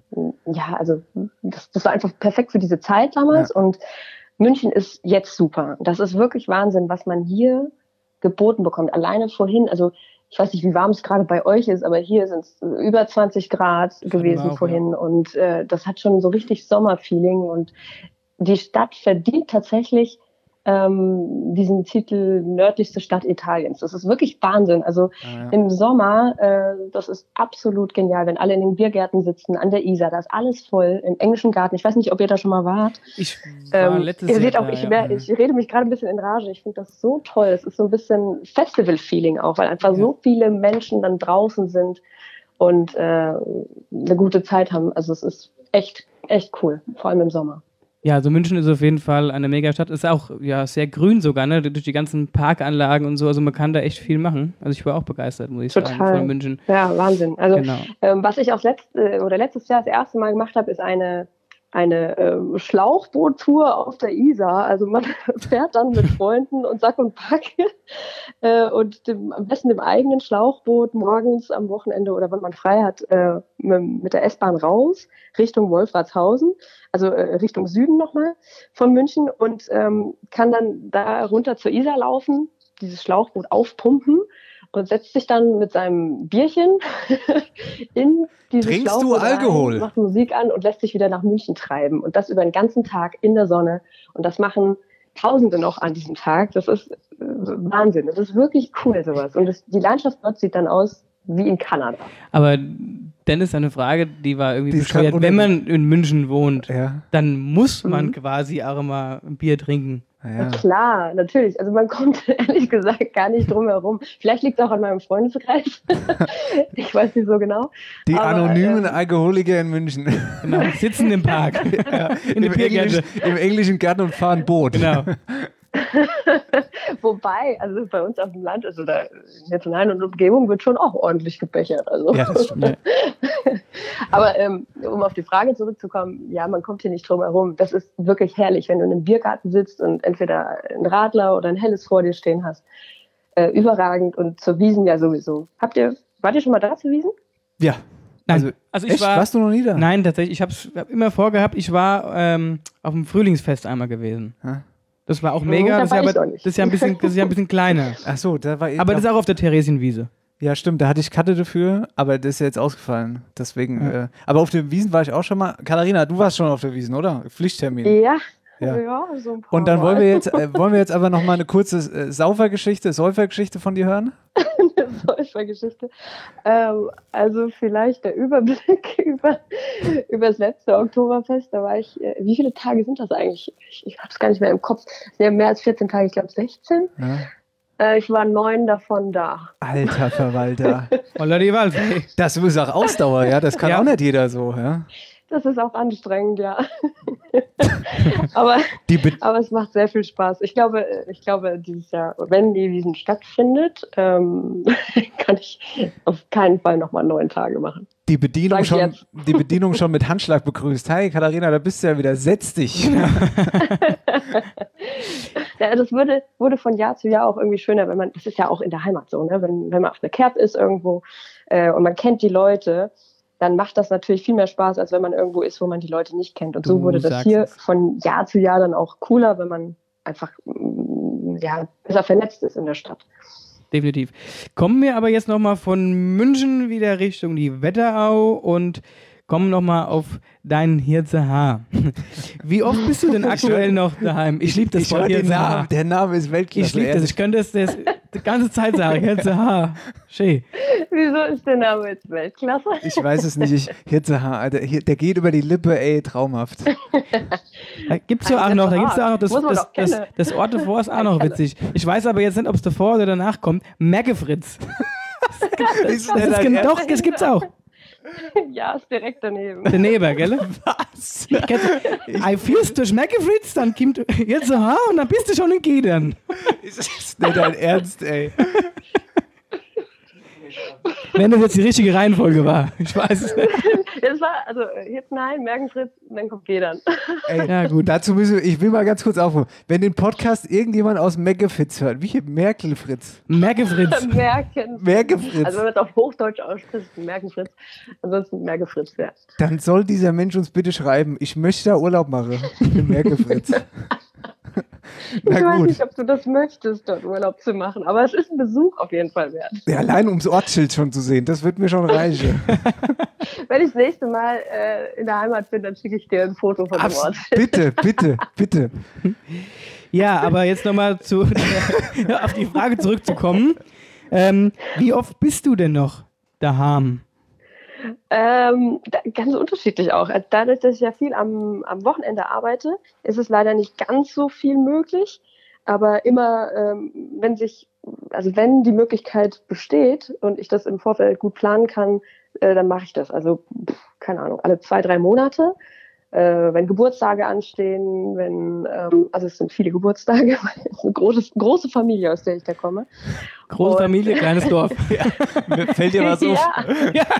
ja, also das, das war einfach perfekt für diese Zeit damals. Ja. Und München ist jetzt super. Das ist wirklich Wahnsinn, was man hier geboten bekommt. Alleine vorhin, also ich weiß nicht, wie warm es gerade bei euch ist, aber hier sind es über zwanzig Grad gewesen auch, vorhin. Ja. Und äh, das hat schon so richtig Sommerfeeling. Und die Stadt verdient tatsächlich ähm, diesen Titel nördlichste Stadt Italiens. Das ist wirklich Wahnsinn. Also ah, ja. im Sommer, äh, das ist absolut genial, wenn alle in den Biergärten sitzen, an der Isar, da ist alles voll, im englischen Garten. Ich weiß nicht, ob ihr da schon mal wart. Ich war ähm, letztes ihr seht Jahr auch, da, ich, ja. mehr, ich rede mich gerade ein bisschen in Rage. Ich finde das so toll. Es ist so ein bisschen Festival-Feeling auch, weil einfach ja. so viele Menschen dann draußen sind und äh, eine gute Zeit haben. Also es ist echt, echt cool, vor allem im Sommer. Ja, also München ist auf jeden Fall eine Megastadt. Ist auch ja, sehr grün sogar, ne? Durch die ganzen Parkanlagen und so. Also man kann da echt viel machen. Also ich war auch begeistert, muss ich Total. sagen, von München. Ja, Wahnsinn. Also genau. ähm, was ich auch letzt, äh, oder letztes Jahr das erste Mal gemacht habe, ist eine eine ähm, Schlauchboot-Tour auf der Isar. Also man fährt dann mit Freunden und Sack und Pack äh, und dem, am besten dem eigenen Schlauchboot morgens am Wochenende oder wenn man frei hat, äh, mit, mit der S-Bahn raus Richtung Wolfratshausen, also äh, Richtung Süden nochmal von München und ähm, kann dann da runter zur Isar laufen, dieses Schlauchboot aufpumpen und setzt sich dann mit seinem Bierchen in dieses Trinkst Schlauchboot du Alkohol? rein, macht Musik an und lässt sich wieder nach München treiben. Und das über den ganzen Tag in der Sonne. Und das machen Tausende noch an diesem Tag. Das ist äh, Wahnsinn. Das ist wirklich cool, sowas. Und das, die Landschaft dort sieht dann aus wie in Kanada. Aber Dennis, eine Frage, die war irgendwie Die bescheuert. Wenn man in München wohnt, ja. dann muss man Mhm. quasi auch immer ein Bier trinken. Ja. Na klar, natürlich. Also man kommt ehrlich gesagt gar nicht drum herum. Vielleicht liegt es auch an meinem Freundeskreis. Ich weiß nicht so genau. Die Aber, anonymen ähm, Alkoholiker in München. Genau, sitzen im Park. Ja, In der Im, Biergärte. Englisch, Im englischen Garten und fahren Boot. Genau. Wobei, also bei uns auf dem Land, also da in der nahen Umgebung wird schon auch ordentlich gebechert. Also. Ja, das stimmt. Aber ähm, um auf die Frage zurückzukommen, ja, man kommt hier nicht drum herum. Das ist wirklich herrlich, wenn du in einem Biergarten sitzt und entweder ein Radler oder ein Helles vor dir stehen hast. Äh, überragend und zur Wiesn ja sowieso. Habt ihr, wart ihr schon mal da zur Wiesn? Ja. Nein, Also, also ich echt? war, Warst du noch nie da? Nein, tatsächlich. Ich habe hab immer vorgehabt, ich war ähm, auf dem Frühlingsfest einmal gewesen. Ja. Das war auch Mhm, mega. da Das ist, war ja ich aber, auch nicht. das ist ja ein bisschen, das ist ja ein bisschen kleiner. Ach so, da war ich. Aber das ist auch auf der Theresienwiese. Ja, stimmt, da hatte ich Karte dafür, aber das ist ja jetzt ausgefallen. Deswegen, Ja. äh, aber auf der Wiesn war ich auch schon mal. Katharina, du warst schon auf der Wiesn, oder? Pflichttermin. Ja. Ja. Ja, so ein paar Und dann Mal. wollen wir jetzt, äh, wollen wir jetzt aber noch mal eine kurze äh, Saufergeschichte, Säufergeschichte von dir hören? Solche Geschichte. Ähm, also vielleicht der Überblick über, über das letzte Oktoberfest. Da war ich, äh, wie viele Tage sind das eigentlich? Ich, ich habe es gar nicht mehr im Kopf. Ja, mehr als vierzehn Tage, ich glaube sechzehn. Ja. Äh, ich war neun davon da. Alter Verwalter. Holla die Waldfee. Das ist auch Ausdauer, ja? Das kann Ja. auch nicht jeder so, ja? Das ist auch anstrengend, ja. aber, Die Be- aber es macht sehr viel Spaß. Ich glaube, ich glaube, dieses Jahr, wenn die Wiesn stattfindet, ähm, kann ich auf keinen Fall nochmal neun Tage machen. Die Bedienung, Sag ich schon, jetzt. die Bedienung schon mit Handschlag begrüßt. Hi Katharina, da bist du ja wieder. Setz dich. Ja, das würde, wurde von Jahr zu Jahr auch irgendwie schöner, wenn man, das ist ja auch in der Heimat so, ne? wenn, wenn man auf der Kerb ist irgendwo äh, und man kennt die Leute, dann macht das natürlich viel mehr Spaß, als wenn man irgendwo ist, wo man die Leute nicht kennt. Und Du so wurde das sagst hier es. von Jahr zu Jahr dann auch cooler, wenn man einfach mm, ja, besser vernetzt ist in der Stadt. Definitiv. Kommen wir aber jetzt nochmal von München wieder Richtung die Wetterau und kommen nochmal auf deinen Hirze Haar. Wie oft bist du denn aktuell noch daheim? Ich liebe das Ich Wort höre den Hirze Haar. Namen. Der Name ist Weltklasse. Ich liebe das. ehrlich. Ich könnte das, das die ganze Zeit sagen. Hirze Haar. Schön. Wieso ist der Name jetzt Weltklasse? Ich weiß es nicht. Ich, Hirzehaar, Alter, hier, der geht über die Lippe, ey, traumhaft. Da gibt es ja auch Ein noch, da Hirze gibt's ja auch noch das, Muss man das, doch das, kennen. das Ort davor ist auch noch Kenne. witzig. Ich weiß aber jetzt nicht, ob es davor oder danach kommt. Merkefritz. Ist Das ist gen- doch, das gibt's auch. Ja, ist direkt daneben. Daneben, gell? Was? I fierst durch Merkefritz, dann kommt jetzt Haar und dann bist du schon in Giedern. Ist das nicht dein Ernst, ey? Wenn das jetzt die richtige Reihenfolge war. Ich weiß es nicht. Das war, also jetzt nein, Merkenfritz, dann kommt Gedern. Ey, ja, gut. Dazu müssen wir, ich will mal ganz kurz aufrufen. Wenn den Podcast irgendjemand aus Merkefritz hört, wie hier Merkelfritz. Merkefritz. Merken. Merkefritz. Also wenn man es auf Hochdeutsch ausspricht, Merkenfritz. Ansonsten Merkefritz, ja. Dann soll dieser Mensch uns bitte schreiben, ich möchte da Urlaub machen. In Merkefritz. Ich weiß nicht, ob du das möchtest, dort Urlaub zu machen, aber es ist ein Besuch auf jeden Fall wert. Ja, allein ums Ortsschild schon zu sehen, das wird mir schon reichen. Wenn ich das nächste Mal äh, in der Heimat bin, dann schicke ich dir ein Foto von dem Ort. Bitte, bitte, bitte. Ja, aber jetzt nochmal zu, auf die Frage zurückzukommen. Ähm, wie oft bist du denn noch daheim? Ähm, da, ganz unterschiedlich auch. Also dadurch, dass ich ja viel am, am Wochenende arbeite, ist es leider nicht ganz so viel möglich. Aber immer, ähm, wenn sich, also wenn die Möglichkeit besteht und ich das im Vorfeld gut planen kann, äh, dann mache ich das. Also, pff, keine Ahnung, alle zwei, drei Monate. Äh, wenn Geburtstage anstehen, wenn, ähm, also es sind viele Geburtstage, weil es ist eine große, große Familie, aus der ich da komme. Große Und Familie, kleines Dorf. Ja. Fällt dir was auf? Ja. Ja.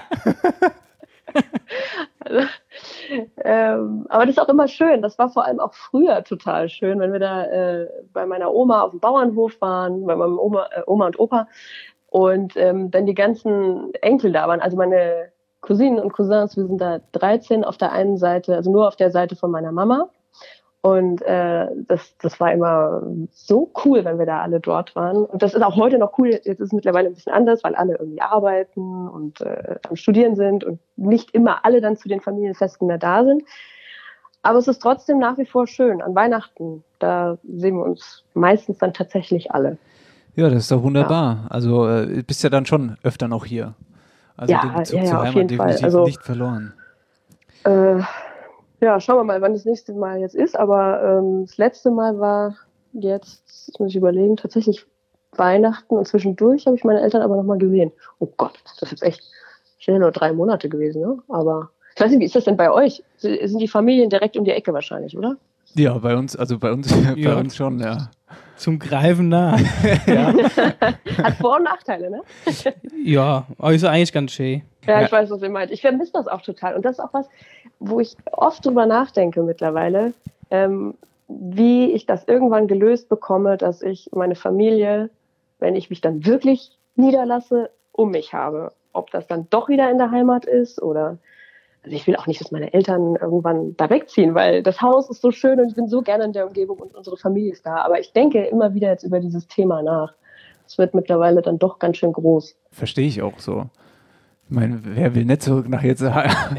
Also, ähm, aber das ist auch immer schön. Das war vor allem auch früher total schön, wenn wir da äh, bei meiner Oma auf dem Bauernhof waren, bei meinem Oma, äh, Oma und Opa und ähm, dann die ganzen Enkel da waren. Also meine Cousinen und Cousins, wir sind da dreizehn auf der einen Seite, also nur auf der Seite von meiner Mama. Und äh, das, das war immer so cool, wenn wir da alle dort waren. Und das ist auch heute noch cool. Jetzt ist es mittlerweile ein bisschen anders, weil alle irgendwie arbeiten und äh, am Studieren sind und nicht immer alle dann zu den Familienfesten mehr da sind. Aber es ist trotzdem nach wie vor schön. An Weihnachten, da sehen wir uns meistens dann tatsächlich alle. Ja, das ist doch wunderbar. Ja. Also äh, bist ja dann schon öfter noch hier. Also ja, den Bezug ja, ja, zur auf Heimat jeden definitiv Fall. Also, nicht verloren. Äh, ja, schauen wir mal, wann das nächste Mal jetzt ist. Aber ähm, das letzte Mal war jetzt, jetzt muss ich überlegen, tatsächlich Weihnachten und zwischendurch habe ich meine Eltern aber nochmal gesehen. Oh Gott, das ist echt, ich bin ja nur drei Monate gewesen, ne? Aber ich weiß nicht, wie ist das denn bei euch? Sind die Familien direkt um die Ecke wahrscheinlich, oder? Ja, bei uns, also bei uns, ja. bei uns schon, ja. Zum Greifen nah. Ja. Hat Vor- und Nachteile, ne? Ja, aber ist eigentlich ganz schön. Ja, Ja. ich weiß, was ihr meint. Ich vermisse das auch total. Und das ist auch was, wo ich oft drüber nachdenke mittlerweile, ähm, wie ich das irgendwann gelöst bekomme, dass ich meine Familie, wenn ich mich dann wirklich niederlasse, um mich habe. Ob das dann doch wieder in der Heimat ist oder... Also ich will auch nicht, dass meine Eltern irgendwann da wegziehen, weil das Haus ist so schön und ich bin so gerne in der Umgebung und unsere Familie ist da. Aber ich denke immer wieder jetzt über dieses Thema nach. Es wird mittlerweile dann doch ganz schön groß. Verstehe ich auch so. Ich meine, wer will nicht zurück nach jetzt?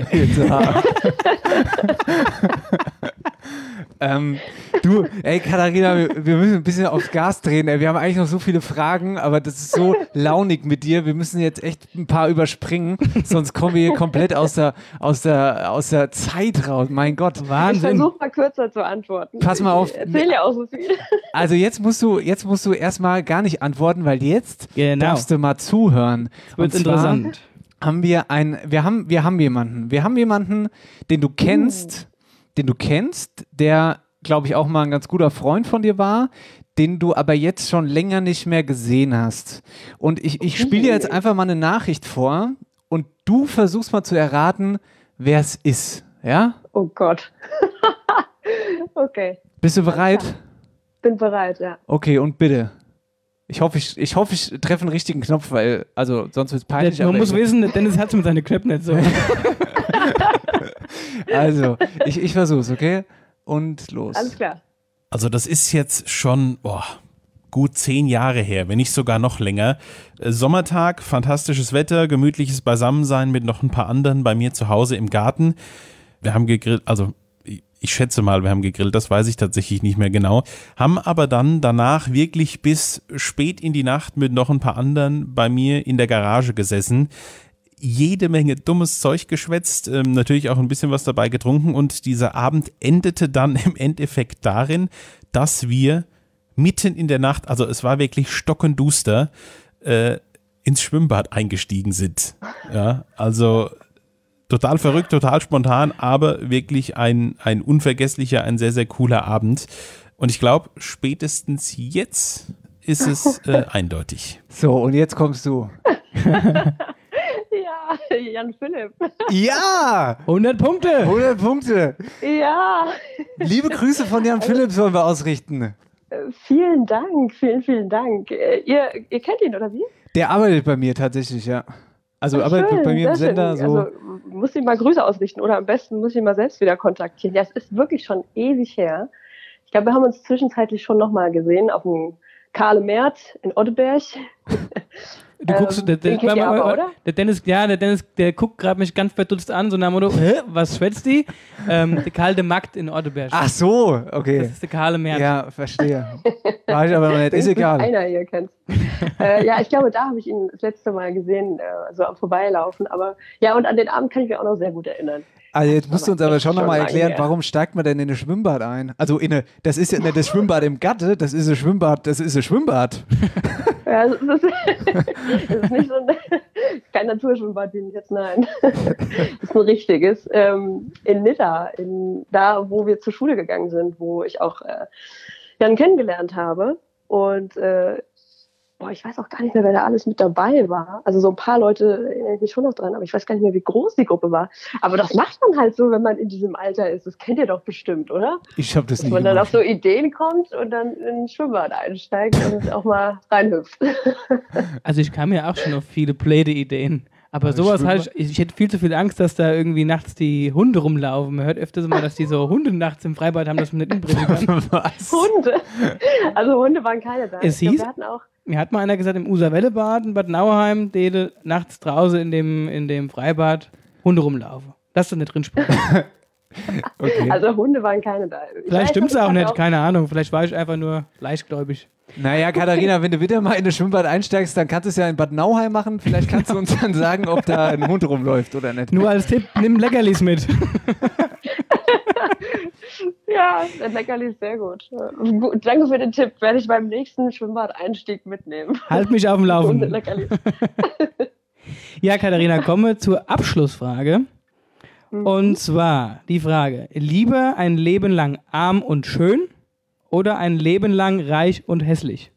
ähm, du, ey Katharina, wir, wir müssen ein bisschen aufs Gas drehen. Ey. Wir haben eigentlich noch so viele Fragen, aber das ist so launig mit dir. Wir müssen jetzt echt ein paar überspringen, sonst kommen wir hier komplett aus der, aus der, aus der Zeit raus. Mein Gott. Wahnsinn. Ich versuche mal kürzer zu antworten. Pass mal auf. Ich erzähle ja auch so viel. Also jetzt musst du, jetzt musst du erstmal gar nicht antworten, weil jetzt Genau. darfst du mal zuhören. Wird Und zwar interessant. haben wir ein, wir haben, wir haben jemanden, wir haben jemanden, den du kennst, den du kennst, der, glaube ich, auch mal ein ganz guter Freund von dir war, den du aber jetzt schon länger nicht mehr gesehen hast. Und ich, ich spiele dir jetzt einfach mal eine Nachricht vor und du versuchst mal zu erraten, wer es ist. Ja? Oh Gott. Okay, Bist du bereit? bin bereit, ja. Okay, und bitte. Ich hoffe, ich, ich, hoffe, ich treffe einen richtigen Knopf, weil, also sonst wird es peinlich. Man aber muss ich, wissen, Dennis hat mit seinen Knöpfen nicht so. Also, ich, ich versuch's, okay? Und los. Alles klar. Also das ist jetzt schon boah, gut zehn Jahre her, wenn nicht sogar noch länger. Äh, Sommertag, fantastisches Wetter, gemütliches Beisammensein mit noch ein paar anderen bei mir zu Hause im Garten. Wir haben gegrillt, also ich schätze mal, wir haben gegrillt, das weiß ich tatsächlich nicht mehr genau, haben aber dann danach wirklich bis spät in die Nacht mit noch ein paar anderen bei mir in der Garage gesessen. Jede Menge dummes Zeug geschwätzt, ähm, natürlich auch ein bisschen was dabei getrunken und dieser Abend endete dann im Endeffekt darin, dass wir mitten in der Nacht, also es war wirklich stockenduster, äh, ins Schwimmbad eingestiegen sind. Ja, also total verrückt, total spontan, aber wirklich ein, ein unvergesslicher, ein sehr, sehr cooler Abend. Und ich glaube, spätestens jetzt ist es äh, eindeutig. So, und jetzt kommst du. Jan Philipp. Ja! hundert Punkte. hundert Punkte. Ja. Liebe Grüße von Jan Philipp sollen wir ausrichten. Äh, Vielen Dank, vielen, vielen Dank. Äh, Ihr, ihr kennt ihn, oder wie? Der arbeitet bei mir tatsächlich, ja. Also Ach, arbeitet schön, bei mir im sehr Sender schön. so. Also muss ich mal Grüße ausrichten oder am besten muss ich ihn mal selbst wieder kontaktieren. Ja, es ist wirklich schon ewig her. Ich glaube, wir haben uns zwischenzeitlich schon nochmal gesehen auf dem Karle Mert in Otteberg. Du guckst, Ähm, der, der, den kennt ihr aber, oder? der Dennis, ja, der Dennis, der guckt gerade mich ganz verdutzt an, so nach dem Motto, hä, was schwätzt die? Ähm, der kalte Magd in Orteberg. Ach so, okay. Das ist der kahle Mert. Ja, verstehe. War ich aber noch nicht, ist Wenn egal. Einer hier kennt. äh, ja, ich glaube, da habe ich ihn das letzte Mal gesehen, äh, so am Vorbeilaufen. Aber ja, und an den Abend kann ich mich auch noch sehr gut erinnern. Also jetzt musst du uns aber schon Schon nochmal lange erklären, her. warum steigt man denn in ein Schwimmbad ein? Also in eine, das ist ja nicht das Schwimmbad im Gatte, das ist ein Schwimmbad, das ist ein Schwimmbad. Ja, es ist, es ist nicht so ein, kein Naturschwimmbad, den ich jetzt, nein. Es ist ein richtiges. Ähm, in Nidda, in, da, wo wir zur Schule gegangen sind, wo ich auch äh, Jan kennengelernt habe. Und äh, boah, ich weiß auch gar nicht mehr, wer da alles mit dabei war. Also so ein paar Leute erinnere ich mich schon noch dran, aber ich weiß gar nicht mehr, wie groß die Gruppe war. Aber das macht man halt so, wenn man in diesem Alter ist. Das kennt ihr doch bestimmt, oder? Ich hab das Dass nicht man dann auf gemacht. so Ideen kommt und dann in ein Schwimmbad einsteigt und auch mal reinhüpft. Also ich kam ja auch schon auf viele blöde Ideen. Aber Aber sowas Schwimmbad- halt, ich, ich hätte viel zu viel Angst, dass da irgendwie nachts die Hunde rumlaufen. Man hört öfters mal, dass die so Hunde nachts im Freibad haben, dass man nicht inbringen kann. Was? Hunde. Also Hunde waren keine da. Es Ich glaub, hieß- wir hatten auch Mir hat mal einer gesagt, im Userwellebad in Bad Nauheim, die nachts draußen in dem, in dem Freibad Hunde rumlaufen. Lass das nicht drin sprechen. Okay. Also Hunde waren keine da. Ich weiß Vielleicht stimmt's noch, ich auch hatte nicht, keine Ahnung. Vielleicht war ich einfach nur leichtgläubig. Naja, Katharina, wenn du wieder mal in das Schwimmbad einsteigst, dann kannst du es ja in Bad Nauheim machen. Vielleicht kannst du uns dann sagen, ob da ein Hund rumläuft oder nicht. Nur als Tipp, nimm Leckerlis mit. Ja, der Leckerli ist sehr gut. Äh, gut. Danke für den Tipp. Werde ich beim nächsten Schwimmbad-Einstieg mitnehmen. Halt mich auf dem Hunde Laufen. Leckerli. Ja, Katharina, kommen wir zur Abschlussfrage. Mhm. Und zwar die Frage, lieber ein Leben lang arm und schön oder ein Leben lang reich und hässlich?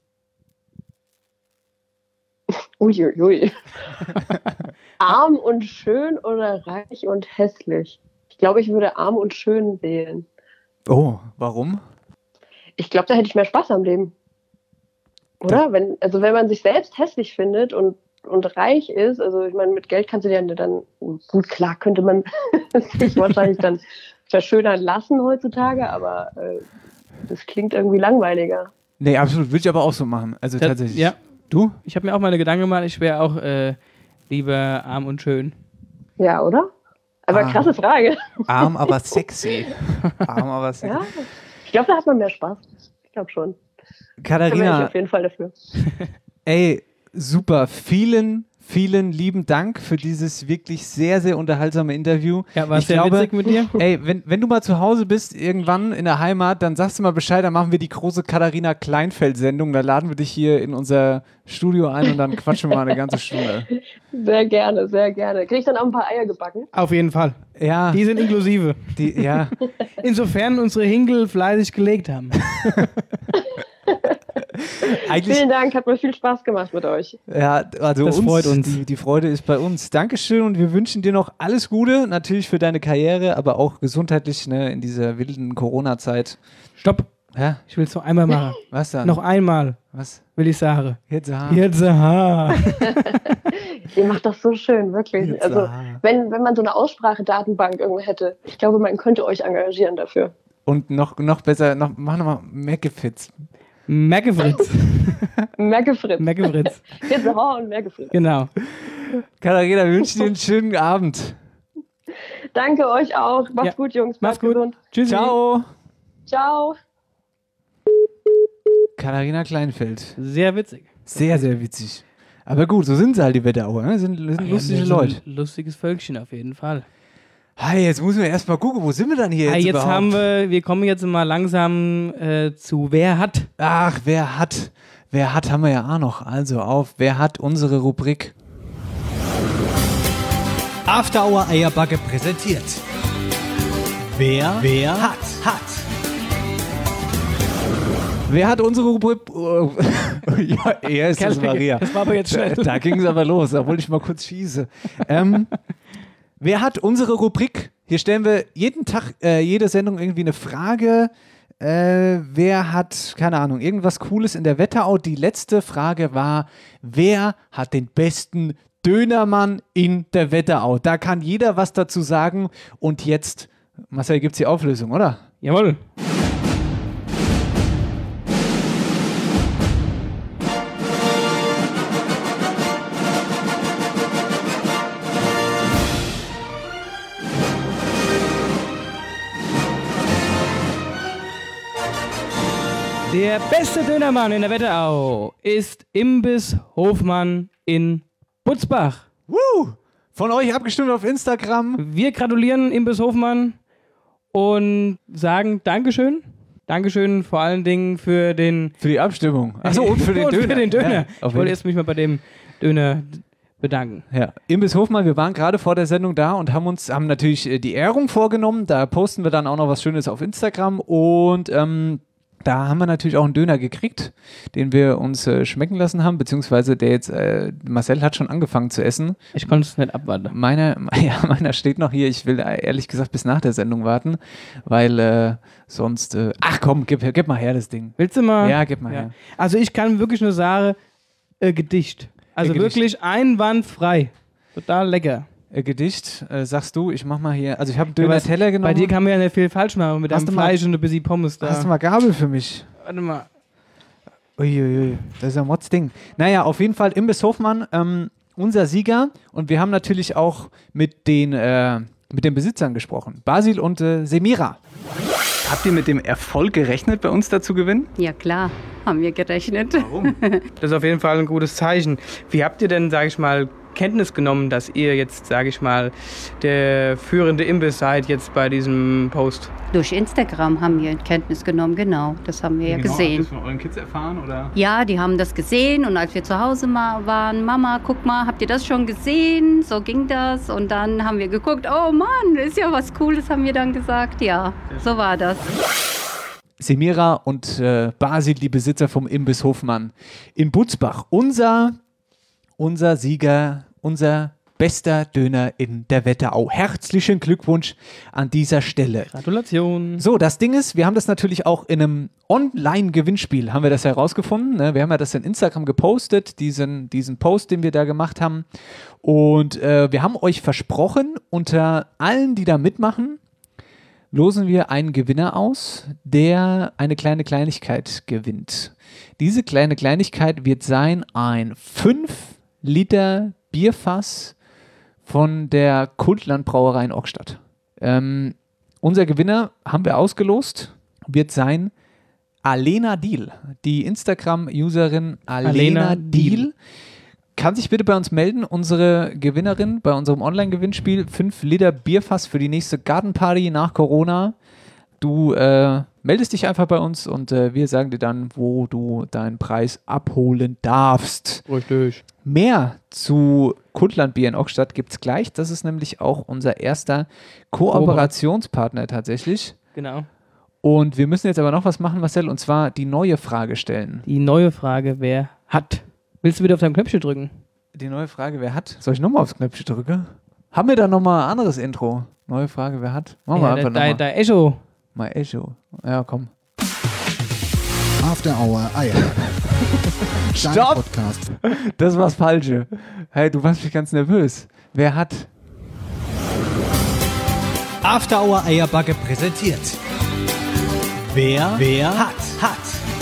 Uiuiui. Arm und schön oder reich und hässlich? Ich glaube, ich würde arm und schön wählen. Oh, warum? Ich glaube, da hätte ich mehr Spaß am Leben. Oder? Wenn, also wenn man sich selbst hässlich findet und, und reich ist, also ich meine, mit Geld kannst du dir dann, gut, klar könnte man sich wahrscheinlich dann verschönern lassen heutzutage, aber äh, das klingt irgendwie langweiliger. Nee, absolut. Würde ich aber auch so machen. Also Das- tatsächlich. ja. Du? Ich habe mir auch meine Gedanken gemacht, ich wäre auch äh, lieber arm und schön. Ja, oder? Aber Ah. krasse Frage. Arm, aber sexy. Arm, aber sexy. Ja, ich glaube, da hat man mehr Spaß. Ich glaube schon. Da wäre ich Katharina, auf jeden Fall dafür. ey, super. Vielen, vielen lieben Dank für dieses wirklich sehr, sehr unterhaltsame Interview. Ja, war Ich sehr glaube, witzig mit dir. Ey, wenn, wenn du mal zu Hause bist, irgendwann in der Heimat, dann sagst du mal Bescheid, dann machen wir die große Katharina Kleinfeld-Sendung. Da laden wir dich hier in unser Studio ein und dann quatschen wir mal eine ganze Stunde. Sehr gerne, sehr gerne. Kriege ich dann auch ein paar Eier gebacken? Auf jeden Fall. Ja, Die sind inklusive. die, ja. Insofern unsere Hinkel fleißig gelegt haben. Eigentlich, Vielen Dank, hat mir viel Spaß gemacht mit euch. ja, also Das uns, freut uns. Die, die Freude ist bei uns. Dankeschön und wir wünschen dir noch alles Gute, natürlich für deine Karriere, aber auch gesundheitlich, ne, in dieser wilden Corona-Zeit. Stopp. Ja, Ich will es noch einmal machen. was dann? Noch einmal Was? will ich sagen. Jetzt, ah. Jetzt, aha. Ihr macht das so schön, wirklich. Jetzt, Also, ah. wenn, wenn man so eine Aussprachedatenbank irgendwo hätte, ich glaube, man könnte euch engagieren dafür. Und noch, noch besser, noch, mach nochmal Meckefitz. Meckefritz. Merkefritz. Meckefritz. Jetzt Horror und Merkefritz. Genau. Katharina, wir wünschen dir einen schönen Abend. Danke euch auch. Macht's Ja. gut, Jungs. Mach's Bleibt gut. gesund. Tschüssi. Ciao. Ciao. Katharina Kleinfeld. Sehr witzig. Sehr, sehr witzig. Aber gut, so sind sie halt, die Wetterauer. Ne? Sind, sind Ah ja, lustige wir sind Leute. ein lustiges Völkchen auf jeden Fall. Hey, jetzt müssen wir erstmal gucken, wo sind wir dann hier Ah, jetzt jetzt überhaupt? haben wir, wir kommen jetzt mal langsam äh, zu Wer hat. Ach, wer hat? Wer hat, haben wir ja auch noch. Also auf, wer hat unsere Rubrik? After Hour Eierbacke präsentiert. Wer, wer hat, hat. Wer hat unsere Rubrik... ja, er ist es, Maria. Das war aber jetzt schnell. Da, da ging es aber los, da wollte ich mal kurz schießen. Ähm, wer hat unsere Rubrik? Hier stellen wir jeden Tag, äh, jede Sendung irgendwie eine Frage. Äh, wer hat, keine Ahnung, irgendwas Cooles in der Wetterau? Die letzte Frage war, wer hat den besten Dönermann in der Wetterau? Da kann jeder was dazu sagen. Und jetzt, Marcel, gibt's die Auflösung, oder? Jawohl. Der beste Dönermann in der Wetterau ist Imbiss Hofmann in Butzbach. Woo! Von euch abgestimmt auf Instagram. Wir gratulieren Imbiss Hofmann und sagen Dankeschön. Dankeschön vor allen Dingen für den... Für die Abstimmung. Achso, und für den und Döner. Für den Döner. Ja, ich wollte erst mich mal bei dem Döner bedanken. Ja, Imbiss Hofmann, wir waren gerade vor der Sendung da und haben uns, haben natürlich die Ehrung vorgenommen. Da posten wir dann auch noch was Schönes auf Instagram und ähm, da haben wir natürlich auch einen Döner gekriegt, den wir uns äh, schmecken lassen haben, beziehungsweise der jetzt, äh, Marcel hat schon angefangen zu essen. Ich konnte es nicht abwarten. Meiner, ja, meiner steht noch hier, ich will ehrlich gesagt bis nach der Sendung warten, weil äh, sonst, äh, ach komm, gib, gib mal her das Ding. Willst du mal? Ja, gib mal ja. her. Also ich kann wirklich nur sagen, äh, Gedicht. Also Äh, Gedicht. wirklich einwandfrei. Total lecker. Äh, Gedicht, äh, sagst du, ich mach mal hier, also ich habe einen Döner-Teller genommen. Bei dir kann man ja nicht viel falsch machen mit Hast einem du mal- Fleisch und ein bisschen Pommes da. Hast du mal Gabel für mich? Warte mal. Uiuiui, das ist ja ein Mods-Ding. Naja, auf jeden Fall Imbiss Hofmann, ähm, unser Sieger. Und wir haben natürlich auch mit den, äh, mit den Besitzern gesprochen. Basil und äh, Semira. Habt ihr mit dem Erfolg gerechnet, bei uns da zu gewinnen? Ja klar, haben wir gerechnet. Warum? Das ist auf jeden Fall ein gutes Zeichen. Wie habt ihr denn, sage ich mal, Kenntnis genommen, dass ihr jetzt, sage ich mal, der führende Imbiss seid jetzt bei diesem Post? Durch Instagram haben wir Kenntnis genommen, genau. Das haben wir ja Genau, habt ihr gesehen. das von euren Kids erfahren, oder? Ja, die haben das gesehen und als wir zu Hause mal waren, Mama, guck mal, habt ihr das schon gesehen? So ging das und dann haben wir geguckt, oh Mann, ist ja was Cooles, haben wir dann gesagt. Ja, so war das. Semira und äh, Basil, die Besitzer vom Imbiss Hofmann in Butzbach. Unser, unser Sieger, unser bester Döner in der Wetterau. Herzlichen Glückwunsch an dieser Stelle. Gratulation. So, das Ding ist, wir haben das natürlich auch in einem Online-Gewinnspiel, haben wir das herausgefunden. Ne? Wir haben ja das in Instagram gepostet, diesen, diesen Post, den wir da gemacht haben. Und äh, wir haben euch versprochen, unter allen, die da mitmachen, losen wir einen Gewinner aus, der eine kleine Kleinigkeit gewinnt. Diese kleine Kleinigkeit wird sein ein fünf Liter Bierfass von der Kultlandbrauerei in Ockstadt. Ähm, unser Gewinner haben wir ausgelost, wird sein Alena Deal. Die Instagram-Userin Alena, Alena Deal. Deal. Kann sich bitte bei uns melden, unsere Gewinnerin bei unserem Online-Gewinnspiel. fünf Liter Bierfass für die nächste Gartenparty nach Corona. Du äh, meldest dich einfach bei uns und äh, wir sagen dir dann, wo du deinen Preis abholen darfst. Richtig. Mehr zu Kultlandbier in Ockstadt gibt es gleich. Das ist nämlich auch unser erster Kooperationspartner tatsächlich. Genau. Und wir müssen jetzt aber noch was machen, Marcel, und zwar die neue Frage stellen. Die neue Frage, wer hat? Willst du wieder auf dein Knöpfchen drücken? Die neue Frage, wer hat? Soll ich nochmal aufs Knöpfchen drücken? Haben wir da nochmal ein anderes Intro? Neue Frage, wer hat? Machen wir Ja, einfach da, nochmal. da Echo. Mal Echo. Ja, komm. After Hour Eier. Dein Stopp! Podcast. Das war's Falsche. Hey, du machst mich ganz nervös. Wer hat? After Hour Eierbacke präsentiert. Wer, wer hat, hat.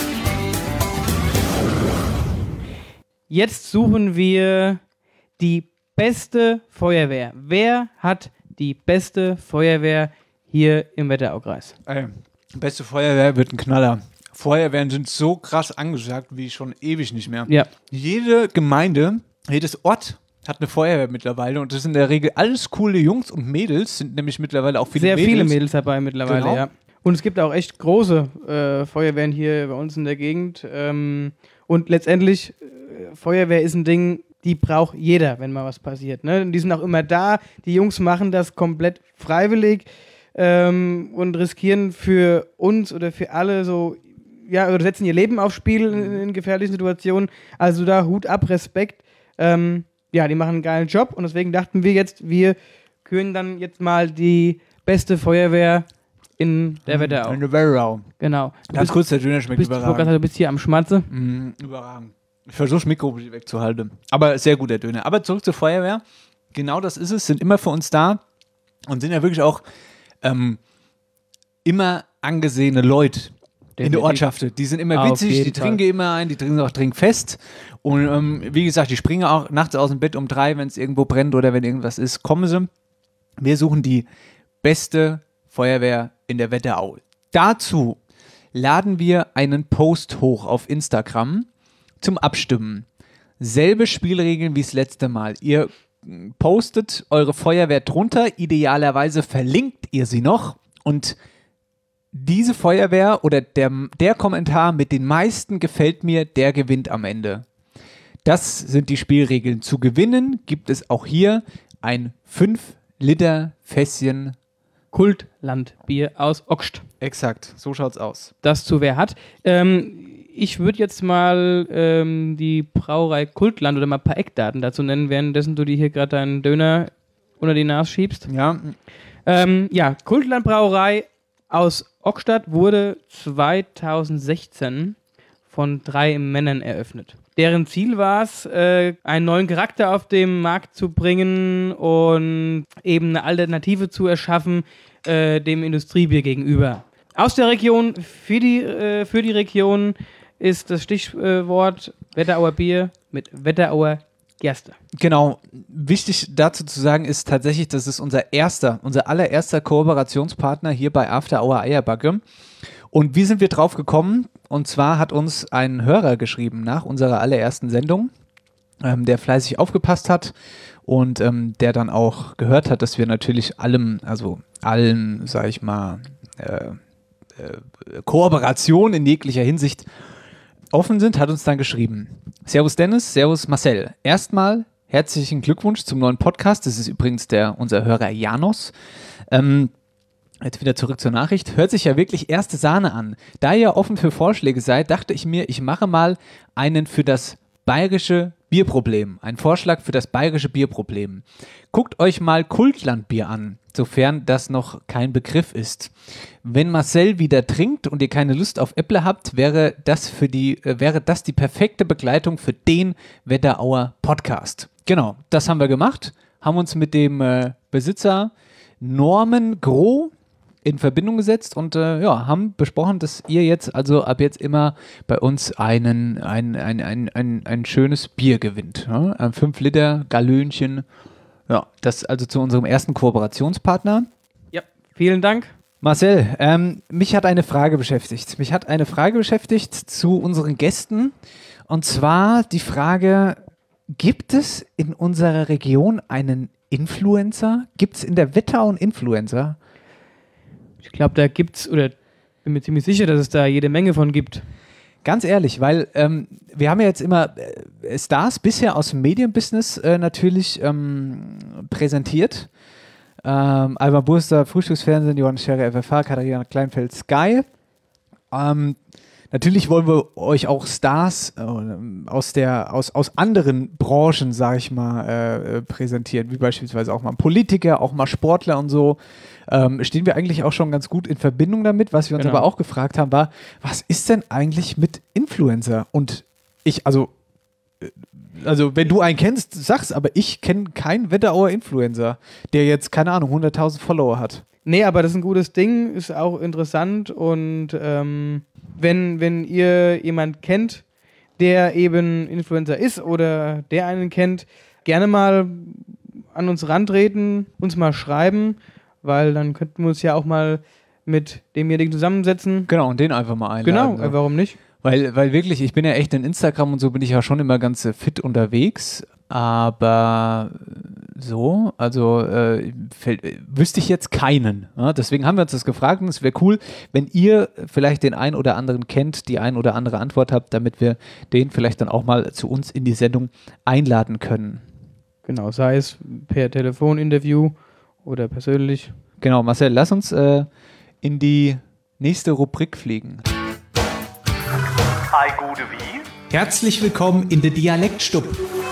Jetzt suchen wir die beste Feuerwehr. Wer hat die beste Feuerwehr hier im Wetteraukreis? Ey, beste Feuerwehr wird ein Knaller. Feuerwehren sind so krass angesagt wie schon ewig nicht mehr. Ja. Jede Gemeinde, jedes Ort hat eine Feuerwehr mittlerweile und das sind in der Regel alles coole Jungs und Mädels, sind nämlich mittlerweile auch viele Sehr Mädels. viele Mädels dabei mittlerweile, Genau. ja. Und es gibt auch echt große äh, Feuerwehren hier bei uns in der Gegend. Ähm, und letztendlich, äh, Feuerwehr ist ein Ding, die braucht jeder, wenn mal was passiert. Ne? Und die sind auch immer da. Die Jungs machen das komplett freiwillig ähm, und riskieren für uns oder für alle so ja, oder setzen ihr Leben aufs Spiel in, in gefährlichen Situationen. Also da Hut ab, Respekt. Ähm, ja, die machen einen geilen Job und deswegen dachten wir jetzt, wir küren dann jetzt mal die beste Feuerwehr in der Wetterau. In der Wetterau. Genau. Du Ganz bist, kurz, der Döner schmeckt bist, überragend. sagen, du bist hier am Schmatze. Mm, überragend. Ich versuche das Mikro wegzuhalten. Aber sehr gut, der Döner. Aber zurück zur Feuerwehr. Genau das ist es. Sind immer für uns da und sind ja wirklich auch ähm, immer angesehene Leute in der Ortschaft. Die sind immer Ah, witzig, die trinken immer ein, die trinken auch trinkfest. Und ähm, wie gesagt, die springen auch nachts aus dem Bett um drei, wenn es irgendwo brennt oder wenn irgendwas ist, kommen sie. Wir suchen die beste Feuerwehr in der Wetterau. Dazu laden wir einen Post hoch auf Instagram zum Abstimmen. Selbe Spielregeln wie das letzte Mal. Ihr postet eure Feuerwehr drunter, idealerweise verlinkt ihr sie noch und diese Feuerwehr oder der, der Kommentar mit den meisten gefällt mir, der gewinnt am Ende. Das sind die Spielregeln. Zu gewinnen gibt es auch hier ein fünf Liter Fässchen Kultlandbier aus Oxt. Exakt, so schaut's aus. Das zu wer hat. Ähm, ich würde jetzt mal ähm, die Brauerei Kultland oder mal ein paar Eckdaten dazu nennen, währenddessen du dir hier gerade deinen Döner unter die Nase schiebst. Ja. Ähm, ja, Kultland Brauerei aus Ockstadt wurde zweitausendsechzehn von drei Männern eröffnet. Deren Ziel war es, äh, einen neuen Charakter auf den Markt zu bringen und eben eine Alternative zu erschaffen äh, dem Industriebier gegenüber. Aus der Region, für die, äh, für die Region ist das Stichwort Wetterauer Bier mit Wetterauer Gerste. Genau. Wichtig dazu zu sagen ist tatsächlich, das ist unser erster, unser allererster Kooperationspartner hier bei After Hour Eierbacke. Und wie sind wir drauf gekommen? Und zwar hat uns ein Hörer geschrieben nach unserer allerersten Sendung, ähm, der fleißig aufgepasst hat und ähm, der dann auch gehört hat, dass wir natürlich allem, also allen, sag ich mal, äh, äh, Kooperation in jeglicher Hinsicht offen sind, hat uns dann geschrieben. Servus Dennis, servus Marcel. Erstmal herzlichen Glückwunsch zum neuen Podcast. Das ist übrigens der, unser Hörer Janos. Ähm, Jetzt wieder zurück zur Nachricht. Hört sich ja wirklich erste Sahne an. Da ihr offen für Vorschläge seid, dachte ich mir, ich mache mal einen für das bayerische Bierproblem. Einen Vorschlag für das bayerische Bierproblem. Guckt euch mal Kultlandbier an, sofern das noch kein Begriff ist. Wenn Marcel wieder trinkt und ihr keine Lust auf Äpple habt, wäre das, für die, äh, wäre das die perfekte Begleitung für den Wetterauer Podcast. Genau, das haben wir gemacht. Haben uns mit dem äh, Besitzer Norman Groh in Verbindung gesetzt und äh, ja, haben besprochen, dass ihr jetzt also ab jetzt immer bei uns einen, ein, ein, ein, ein, ein schönes Bier gewinnt. Ja? Ein fünf Liter Galönchen. Ja, das also zu unserem ersten Kooperationspartner. Ja, vielen Dank. Marcel, ähm, mich hat eine Frage beschäftigt. Mich hat eine Frage beschäftigt zu unseren Gästen und zwar die Frage, gibt es in unserer Region einen Influencer? Gibt es in der Wetterau einen Influencer? Ich glaube, da gibt's, oder bin mir ziemlich sicher, dass es da jede Menge von gibt. Ganz ehrlich, weil ähm, wir haben ja jetzt immer äh, Stars bisher aus dem Medienbusiness äh, natürlich ähm, präsentiert. Ähm, Alba Burster, Frühstücksfernsehen, Johann Scherer, F F H, Katharina Kleinfeld, Sky. Ähm, Natürlich wollen wir euch auch Stars äh, aus, der, aus, aus anderen Branchen, sag ich mal, äh, präsentieren, wie beispielsweise auch mal Politiker, auch mal Sportler und so. Ähm, stehen wir eigentlich auch schon ganz gut in Verbindung damit. Was wir uns Genau. aber auch gefragt haben, war, was ist denn eigentlich mit Influencer? Und ich, also, äh, also wenn du einen kennst, sag's, aber ich kenne keinen Wetterauer Influencer, der jetzt, keine Ahnung, hunderttausend Follower hat. Nee, aber das ist ein gutes Ding, ist auch interessant und ähm, wenn, wenn ihr jemanden kennt, der eben Influencer ist oder der einen kennt, gerne mal an uns rantreten, uns mal schreiben, weil dann könnten wir uns ja auch mal mit demjenigen zusammensetzen. Genau, und den einfach mal einladen. Genau, ne? warum nicht? Weil, weil wirklich, ich bin ja echt in Instagram und so bin ich ja schon immer ganz äh, fit unterwegs, aber so, also äh, fällt, äh, wüsste ich jetzt keinen. Ja? Deswegen haben wir uns das gefragt und es wäre cool, wenn ihr vielleicht den einen oder anderen kennt, die ein oder andere Antwort habt, damit wir den vielleicht dann auch mal zu uns in die Sendung einladen können. Genau, sei es per Telefoninterview oder persönlich. Genau, Marcel, lass uns äh, in die nächste Rubrik fliegen. Ei gute wie? Herzlich willkommen in der Dialektstub.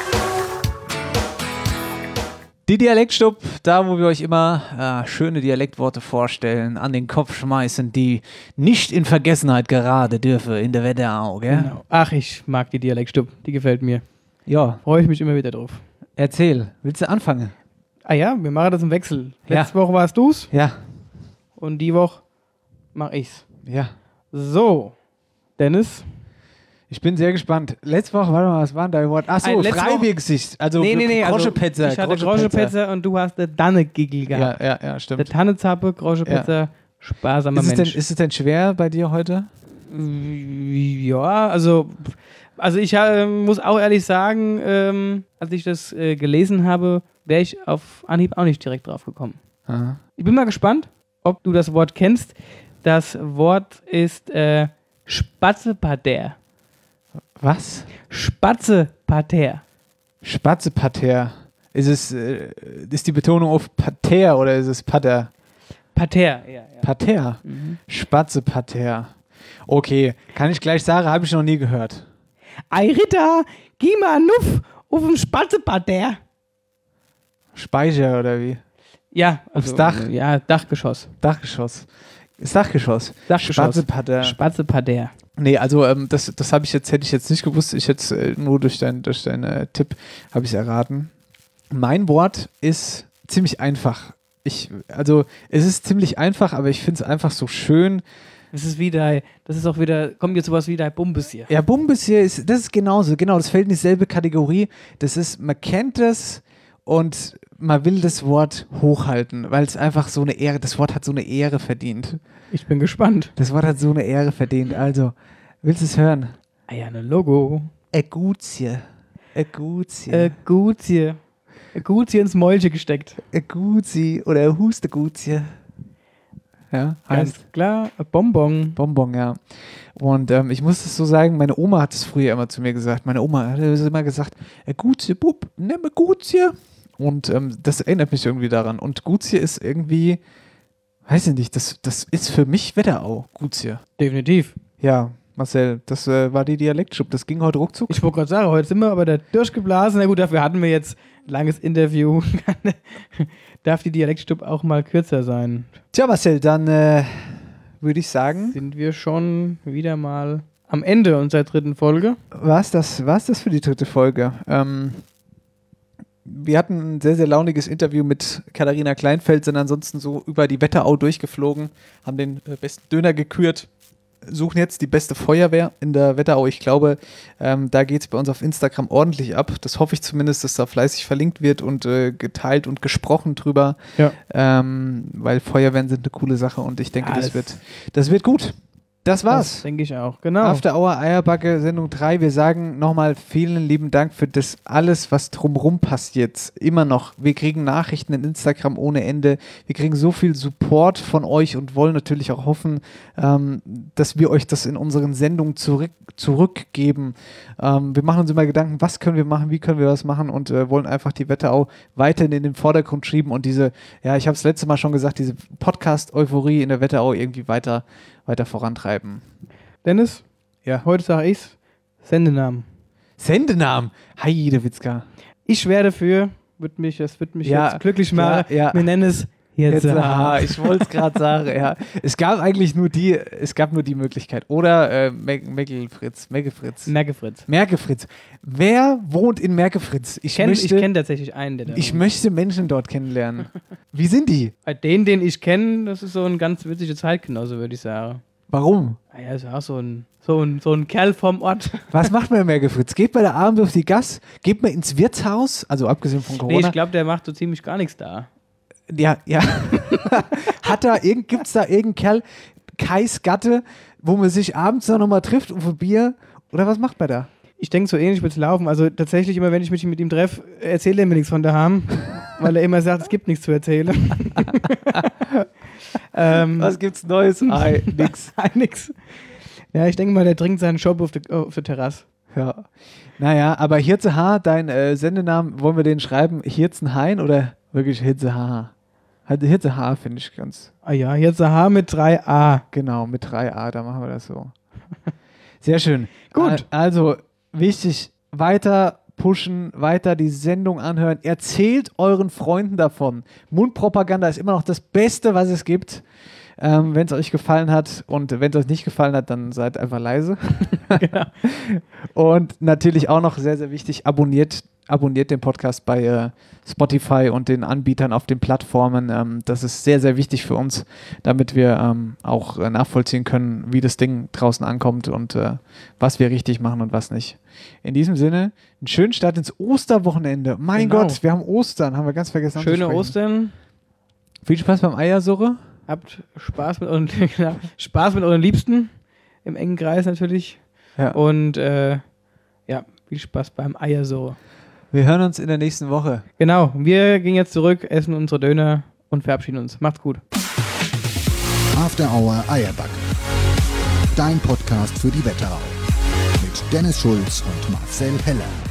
Die Dialektstub, da wo wir euch immer äh, schöne Dialektworte vorstellen, an den Kopf schmeißen, die nicht in Vergessenheit gerade dürfen in der Wetterau, gell? Genau. Ach, ich mag die Dialektstub, die gefällt mir. Ja. Freue ich mich immer wieder drauf. Erzähl, willst du anfangen? Ah ja, wir machen das im Wechsel. Ja. Letzte Woche warst du's Ja. und die Woche mach ich's. Ja. So, Dennis. Ich bin sehr gespannt. Letzte Woche, warte mal, was war denn dein Wort? Achso, Äh, letzte Woche- Freibiergesicht. Also nee, nee, nee. Groschepetzer. Also ich hatte Groschepetzer und du hast der Danne-Gigel Ja, gehabt. ja, ja, stimmt. Der Tannezappe, Groschepetzer, sparsamer Ist es, denn, Mensch. ist es denn schwer bei dir heute? Ja, also, also ich äh, muss auch ehrlich sagen, ähm, als ich das äh, gelesen habe, wäre ich auf Anhieb auch nicht direkt drauf gekommen. Aha. Ich bin mal gespannt, ob du das Wort kennst. Das Wort ist äh, Spatzeparterre. Was? Spatzeparterre. Spatzeparterre. Ist es, äh, ist die Betonung auf Parterre oder ist es Pater? Parterre, ja. ja. Parterre. Mhm. Spatzeparterre. Okay, kann ich gleich sagen, habe ich noch nie gehört. Ei Ritter, geh mal nuff auf dem Spatzeparterre. Speicher oder wie? Ja, Aufs Dach? Ja, Dachgeschoss. Dachgeschoss. Ist Dachgeschoss. Dachgeschoss. Spatzeparterre. Spatzeparterre. Nee, also ähm, das, das habe ich jetzt, hätte ich jetzt nicht gewusst. Ich hätte äh, nur durch deinen durch dein, äh, Tipp habe ich es erraten. Mein Wort ist ziemlich einfach. Ich, also es ist ziemlich einfach, aber ich finde es einfach so schön. Das ist wieder, das ist auch wieder, kommt jetzt sowas wie dein Bumbes hier. Ja, Bumbes hier ist, das ist genauso, genau, das fällt in dieselbe Kategorie. Das ist, man kennt es und man will das Wort hochhalten, weil es einfach so eine Ehre, das Wort hat so eine Ehre verdient. Ich bin gespannt. Das Wort hat so eine Ehre verdient. Also, willst du es hören? Ah ja, ein Logo. Äguzie. Äguzie. Äh, Guzie. Guzie ins Mäulchen gesteckt. Äguzie oder Husteguzie. Ja, heißt Ganz klar, ein Bonbon. Bonbon, ja. Und ähm, ich muss es so sagen, meine Oma hat es früher immer zu mir gesagt. Meine Oma hat immer gesagt, Äguzie, Bub, nimm Äguzie. Und ähm, das erinnert mich irgendwie daran. Und Guzie ist irgendwie, weiß ich nicht, das, das ist für mich Wetterau, Guzie. Definitiv. Ja, Marcel, das äh, war die Dialektstub. Das ging heute ruckzuck. Ich wollte gerade sagen, heute sind wir aber da durchgeblasen. Na gut, dafür hatten wir jetzt ein langes Interview. Darf die Dialektstub auch mal kürzer sein? Tja, Marcel, dann äh, würde ich sagen, Sind wir schon wieder mal am Ende unserer dritten Folge. war's das, war's das für die dritte Folge. Ähm, wir hatten ein sehr, sehr launiges Interview mit Katharina Kleinfeld, sind ansonsten so über die Wetterau durchgeflogen, haben den äh, besten Döner gekürt, suchen jetzt die beste Feuerwehr in der Wetterau. Ich glaube, ähm, da geht es bei uns auf Instagram ordentlich ab. Das hoffe ich zumindest, dass da fleißig verlinkt wird und äh, geteilt und gesprochen drüber. Ja. Ähm, weil Feuerwehren sind eine coole Sache und ich denke, Ja, das, das- wird, das wird gut. Das war's. Das denke ich auch, genau. After Hour Eierbacke Sendung drei. Wir sagen nochmal vielen lieben Dank für das alles, was drumherum passiert. Immer noch. Wir kriegen Nachrichten in Instagram ohne Ende. Wir kriegen so viel Support von euch und wollen natürlich auch hoffen, ähm, dass wir euch das in unseren Sendungen zurück, zurückgeben. Ähm, wir machen uns immer Gedanken, was können wir machen, wie können wir was machen und äh, wollen einfach die Wetterau weiterhin in den Vordergrund schieben und diese, ja, ich habe es letzte Mal schon gesagt, diese Podcast-Euphorie in der Wetterau irgendwie weiter weiter vorantreiben. Dennis, Ja. heute sage ich's. Sendenamen. Sendenamen. Heidewitzka. Ich schwöre dafür, wird mich, das wird mich Ja, jetzt glücklich machen. ja, ja. Wir nennen es jetzt. Jetzt, aha, ich wollte es gerade sagen. Ja. Es gab eigentlich nur die, es gab nur die Möglichkeit. Oder äh, Meckelfritz, Meckefritz. Merkefritz. Merkefritz. Wer wohnt in Merkefritz? Ich, Ich kenne möchte, kenn tatsächlich einen, der da ich wohnt. möchte Menschen dort kennenlernen. Wie sind die? Den, den ich kenne, das ist so ein ganz witziger Zeitgenosse, würde ich sagen. Warum? Ah ja, ist auch so ein, so ein, so ein Kerl vom Ort. Was macht man in Merkefritz? Geht man da abends auf die Gas? Geht man ins Wirtshaus? Also abgesehen von Corona. Nee, ich glaube, der macht so ziemlich gar nichts da. Ja, ja. Hat da irgend, gibt's da irgendeinen Kerl, Kais Gatte, wo man sich abends dann nochmal trifft auf ein Bier? Oder was macht man da? Ich denke, so ähnlich wird's laufen. Also tatsächlich immer, wenn ich mich mit ihm treffe, erzählt er mir nichts von daheim, weil er immer sagt, es gibt nichts zu erzählen. ähm, Was gibt's Neues? Ei, nix. Ei, nix. Ja, ich denke mal, der trinkt seinen Shop auf der, auf der Terrasse. Ja. Naja, aber Hirze H, dein äh, Sendenamen, wollen wir den schreiben? Hirzenhain oder wirklich Hirze H? Halt Hirze H finde ich ganz. Ah ja, jetzt H mit drei A. Genau, mit drei A, da machen wir das so. Sehr schön. Gut. Also, wichtig, weiter pushen, weiter die Sendung anhören. Erzählt euren Freunden davon. Mundpropaganda ist immer noch das Beste, was es gibt. Ähm, wenn es euch gefallen hat und wenn es euch nicht gefallen hat, dann seid einfach leise. Genau. Und natürlich auch noch sehr, sehr wichtig, abonniert, abonniert den Podcast bei äh, Spotify und den Anbietern auf den Plattformen. Ähm, das ist sehr, sehr wichtig für uns, damit wir ähm, auch äh, nachvollziehen können, wie das Ding draußen ankommt und äh, was wir richtig machen und was nicht. In diesem Sinne, einen schönen Start ins Osterwochenende. Mein Genau. Gott, wir haben Ostern, haben wir ganz vergessen. Schöne Ostern. Viel Spaß beim Eiersuche. Habt Spaß mit euren, genau, Spaß mit euren Liebsten. Im engen Kreis natürlich. Ja. Und äh, ja, viel Spaß beim Eiersuche. Wir hören uns in der nächsten Woche. Genau, wir gehen jetzt zurück, essen unsere Döner und verabschieden uns. Macht's gut. After Hour Eierbacke. Dein Podcast für die Wetterau. Mit Dennis Schulz und Marcel Heller.